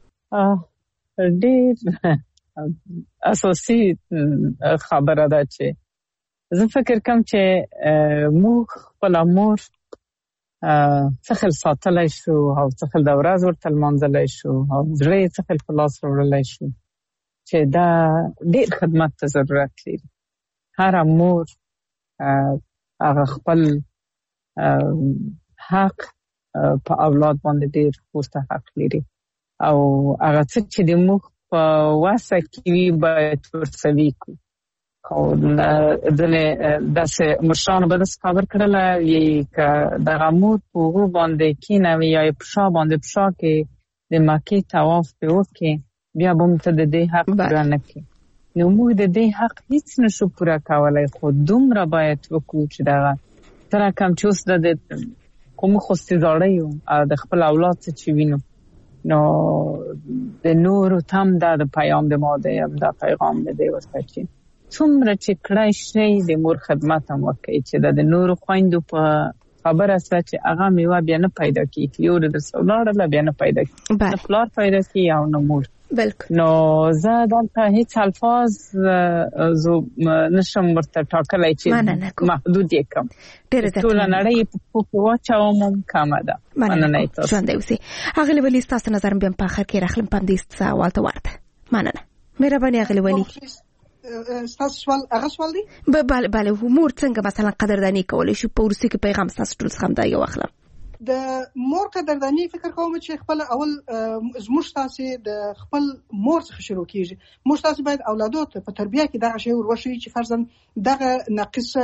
ډېر اساسي خبره ده چې زه فکر کوم چې موږ خپله مور څخل ساتلی شو او څخل د ورځ ورته لمانځلی شو او زړه یې څخل په لاس راوړلی شو چې دا ډېر خدمت ته ضرورت لري. هره مور هغه خپل حق په اولاد باندې ډېر خوسته حق لري او هغه څه چې د موږ په وسه کې وي باید ورسوي کړو. او ځینې داسې مشرانو به داسې خبر کړله که دغه مور په هغو باندې کښېنوي یا یې په شا باندې په شا کې د مکې طواف پرې وکړي بیا به موږ ته د دې حق پوره نه کړي. نو موږ د دې حق هیڅ نشو پوره کولی خو دومره باید وکړو چې دغه څه رقم چې اوس د خو موږ خو زاړه یو او د خپل اولاد څه چې وینو نو د نورو ته هم دا د پیام د ما دی دا پیغام د دی ورته چې څومره چې کړای شي د مور خدمت هم وکړي چې د نورو خویندو په خبره سره چې هغه میوه بیا نه پیدا کېږي یو د درس ولاړله بیا نه پیدا کېږي نه پلار پیدا کېږي او نه مور. نو زه دلته هیڅ الفاظ نشم ورته ټاکلی چې محدود یې کړم. ټوله نړۍ په پښو کې واچوم هم کمه ده. مننه یې تاسو. ژوندی اوسئ. ښاغلي ولي ستاسو نظر بیا په آخر کې راخلم په همدې سوال ته ورته. مننه. مهرباني ښاغلي ولي. ستاسو سوال هغه سوال دی؟ بله مور څنګه مثلا قدردانی کولی شو؟ په وروستي کې پیغام ستاسو ټول څخه هم دا یو اخلم. د مور قدردانی فکر کوم چې خپل اول زموږ تاسو د خپل مور څخه شروع کیږي. موږ تاسو باید اولادو ته په تربیه کې دغه شی ورشي چې فرضاً دغه ناقصه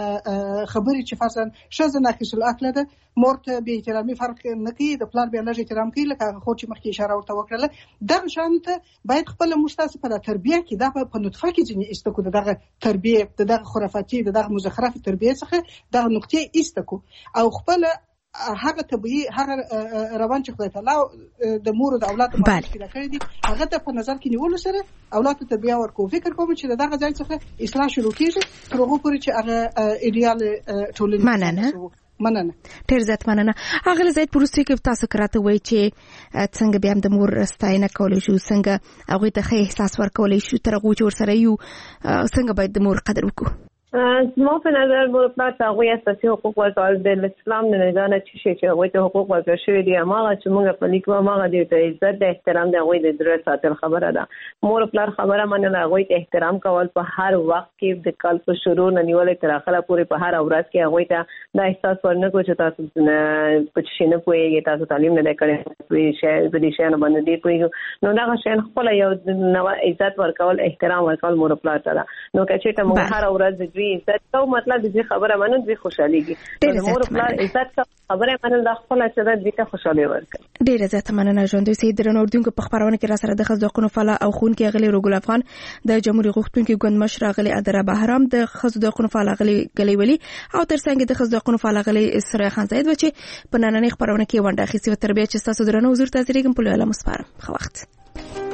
خبرې چې فرضاً ښځه ناقص العقل ده مور ته بې احترامي فرق نه کوي د پلار بیا لږ احترام کوي لکه هغه خور چې مخکې اشاره ورته وکړله. دغه شان ته باید خپل موږ تاسو په تربیه کې دا په نطفه کې ځینې ایسته کو دغه تربیه دغه خرافاتي دغه مزخرف تربیه څخه دغه نقطې ایسته کو او خپل هغه طبيعي هغه روان چې خدای تعالی د مور او د اولاد په اړه پیدا کړی دي هغه ته په نظر کې نیول سره اولاد ته تربیه ورکو. فکر کوم چې دغه ځای څخه اصلاح شروع کیږي تر هغه پورې چې هغه ایډیال ټولنه. مننه. ډېر زیات مننه. هغه زید پروسې کې تاسو کراته وای چې څنګه بیا د مور ستاینه کولی شو، څنګه هغه ته ښه احساس ورکولی شو، تر هغه چې ورسره یو څنګه باید د مور قدر وکړو. زما په نظر مور پلار ته هغوی اساسي حقوق ورکول د اسلام د نظام چې شي چې هغوی ته حقوق ورکړل شوي دي هماغه چې موږ په لیکو هماغه دی ته عزت د احترام د هغوی د زړه ساتل خبره ده. مور پلار خبره منل هغوی ته احترام کول په هر وخت کې د کال په شروع نه نیولې تر اخره پورې په هر ورځ کې هغوی ته دا احساس ورنکړو چې تاسو په څه نه پوهیږئ تاسو تعلیم نه کړی په دې شیانو باندې دی پوهیږو نو دا شیان خپل یو نو عزت ورکول احترام ورکول مور پلار ته نو که چې موږ هر ورځ عزت کو مطلب دې خبره منو دې خوشاليږي مور پلار عزت خبره منل د خپل چې دې ته خوشالي ورکړي. ډیره زیاته مننه ژوندۍ سي درنو اردوونکو په خبرونه کې را سره د خزو حقوقو فعال او خون کې غلي رګول افغان د جمهوریت غوښتونکو ګوند مشر غلي ادره بهرام د خزو حقوقو فعال غلي ولي او ترڅنګ د خزو حقوقو فعال غلي سره خان زید و چې په نننۍ خبرونه کې ونده خسي و تربیه چې تاسو درنو حضور ته زیږم په لویه مسپارم خو وخت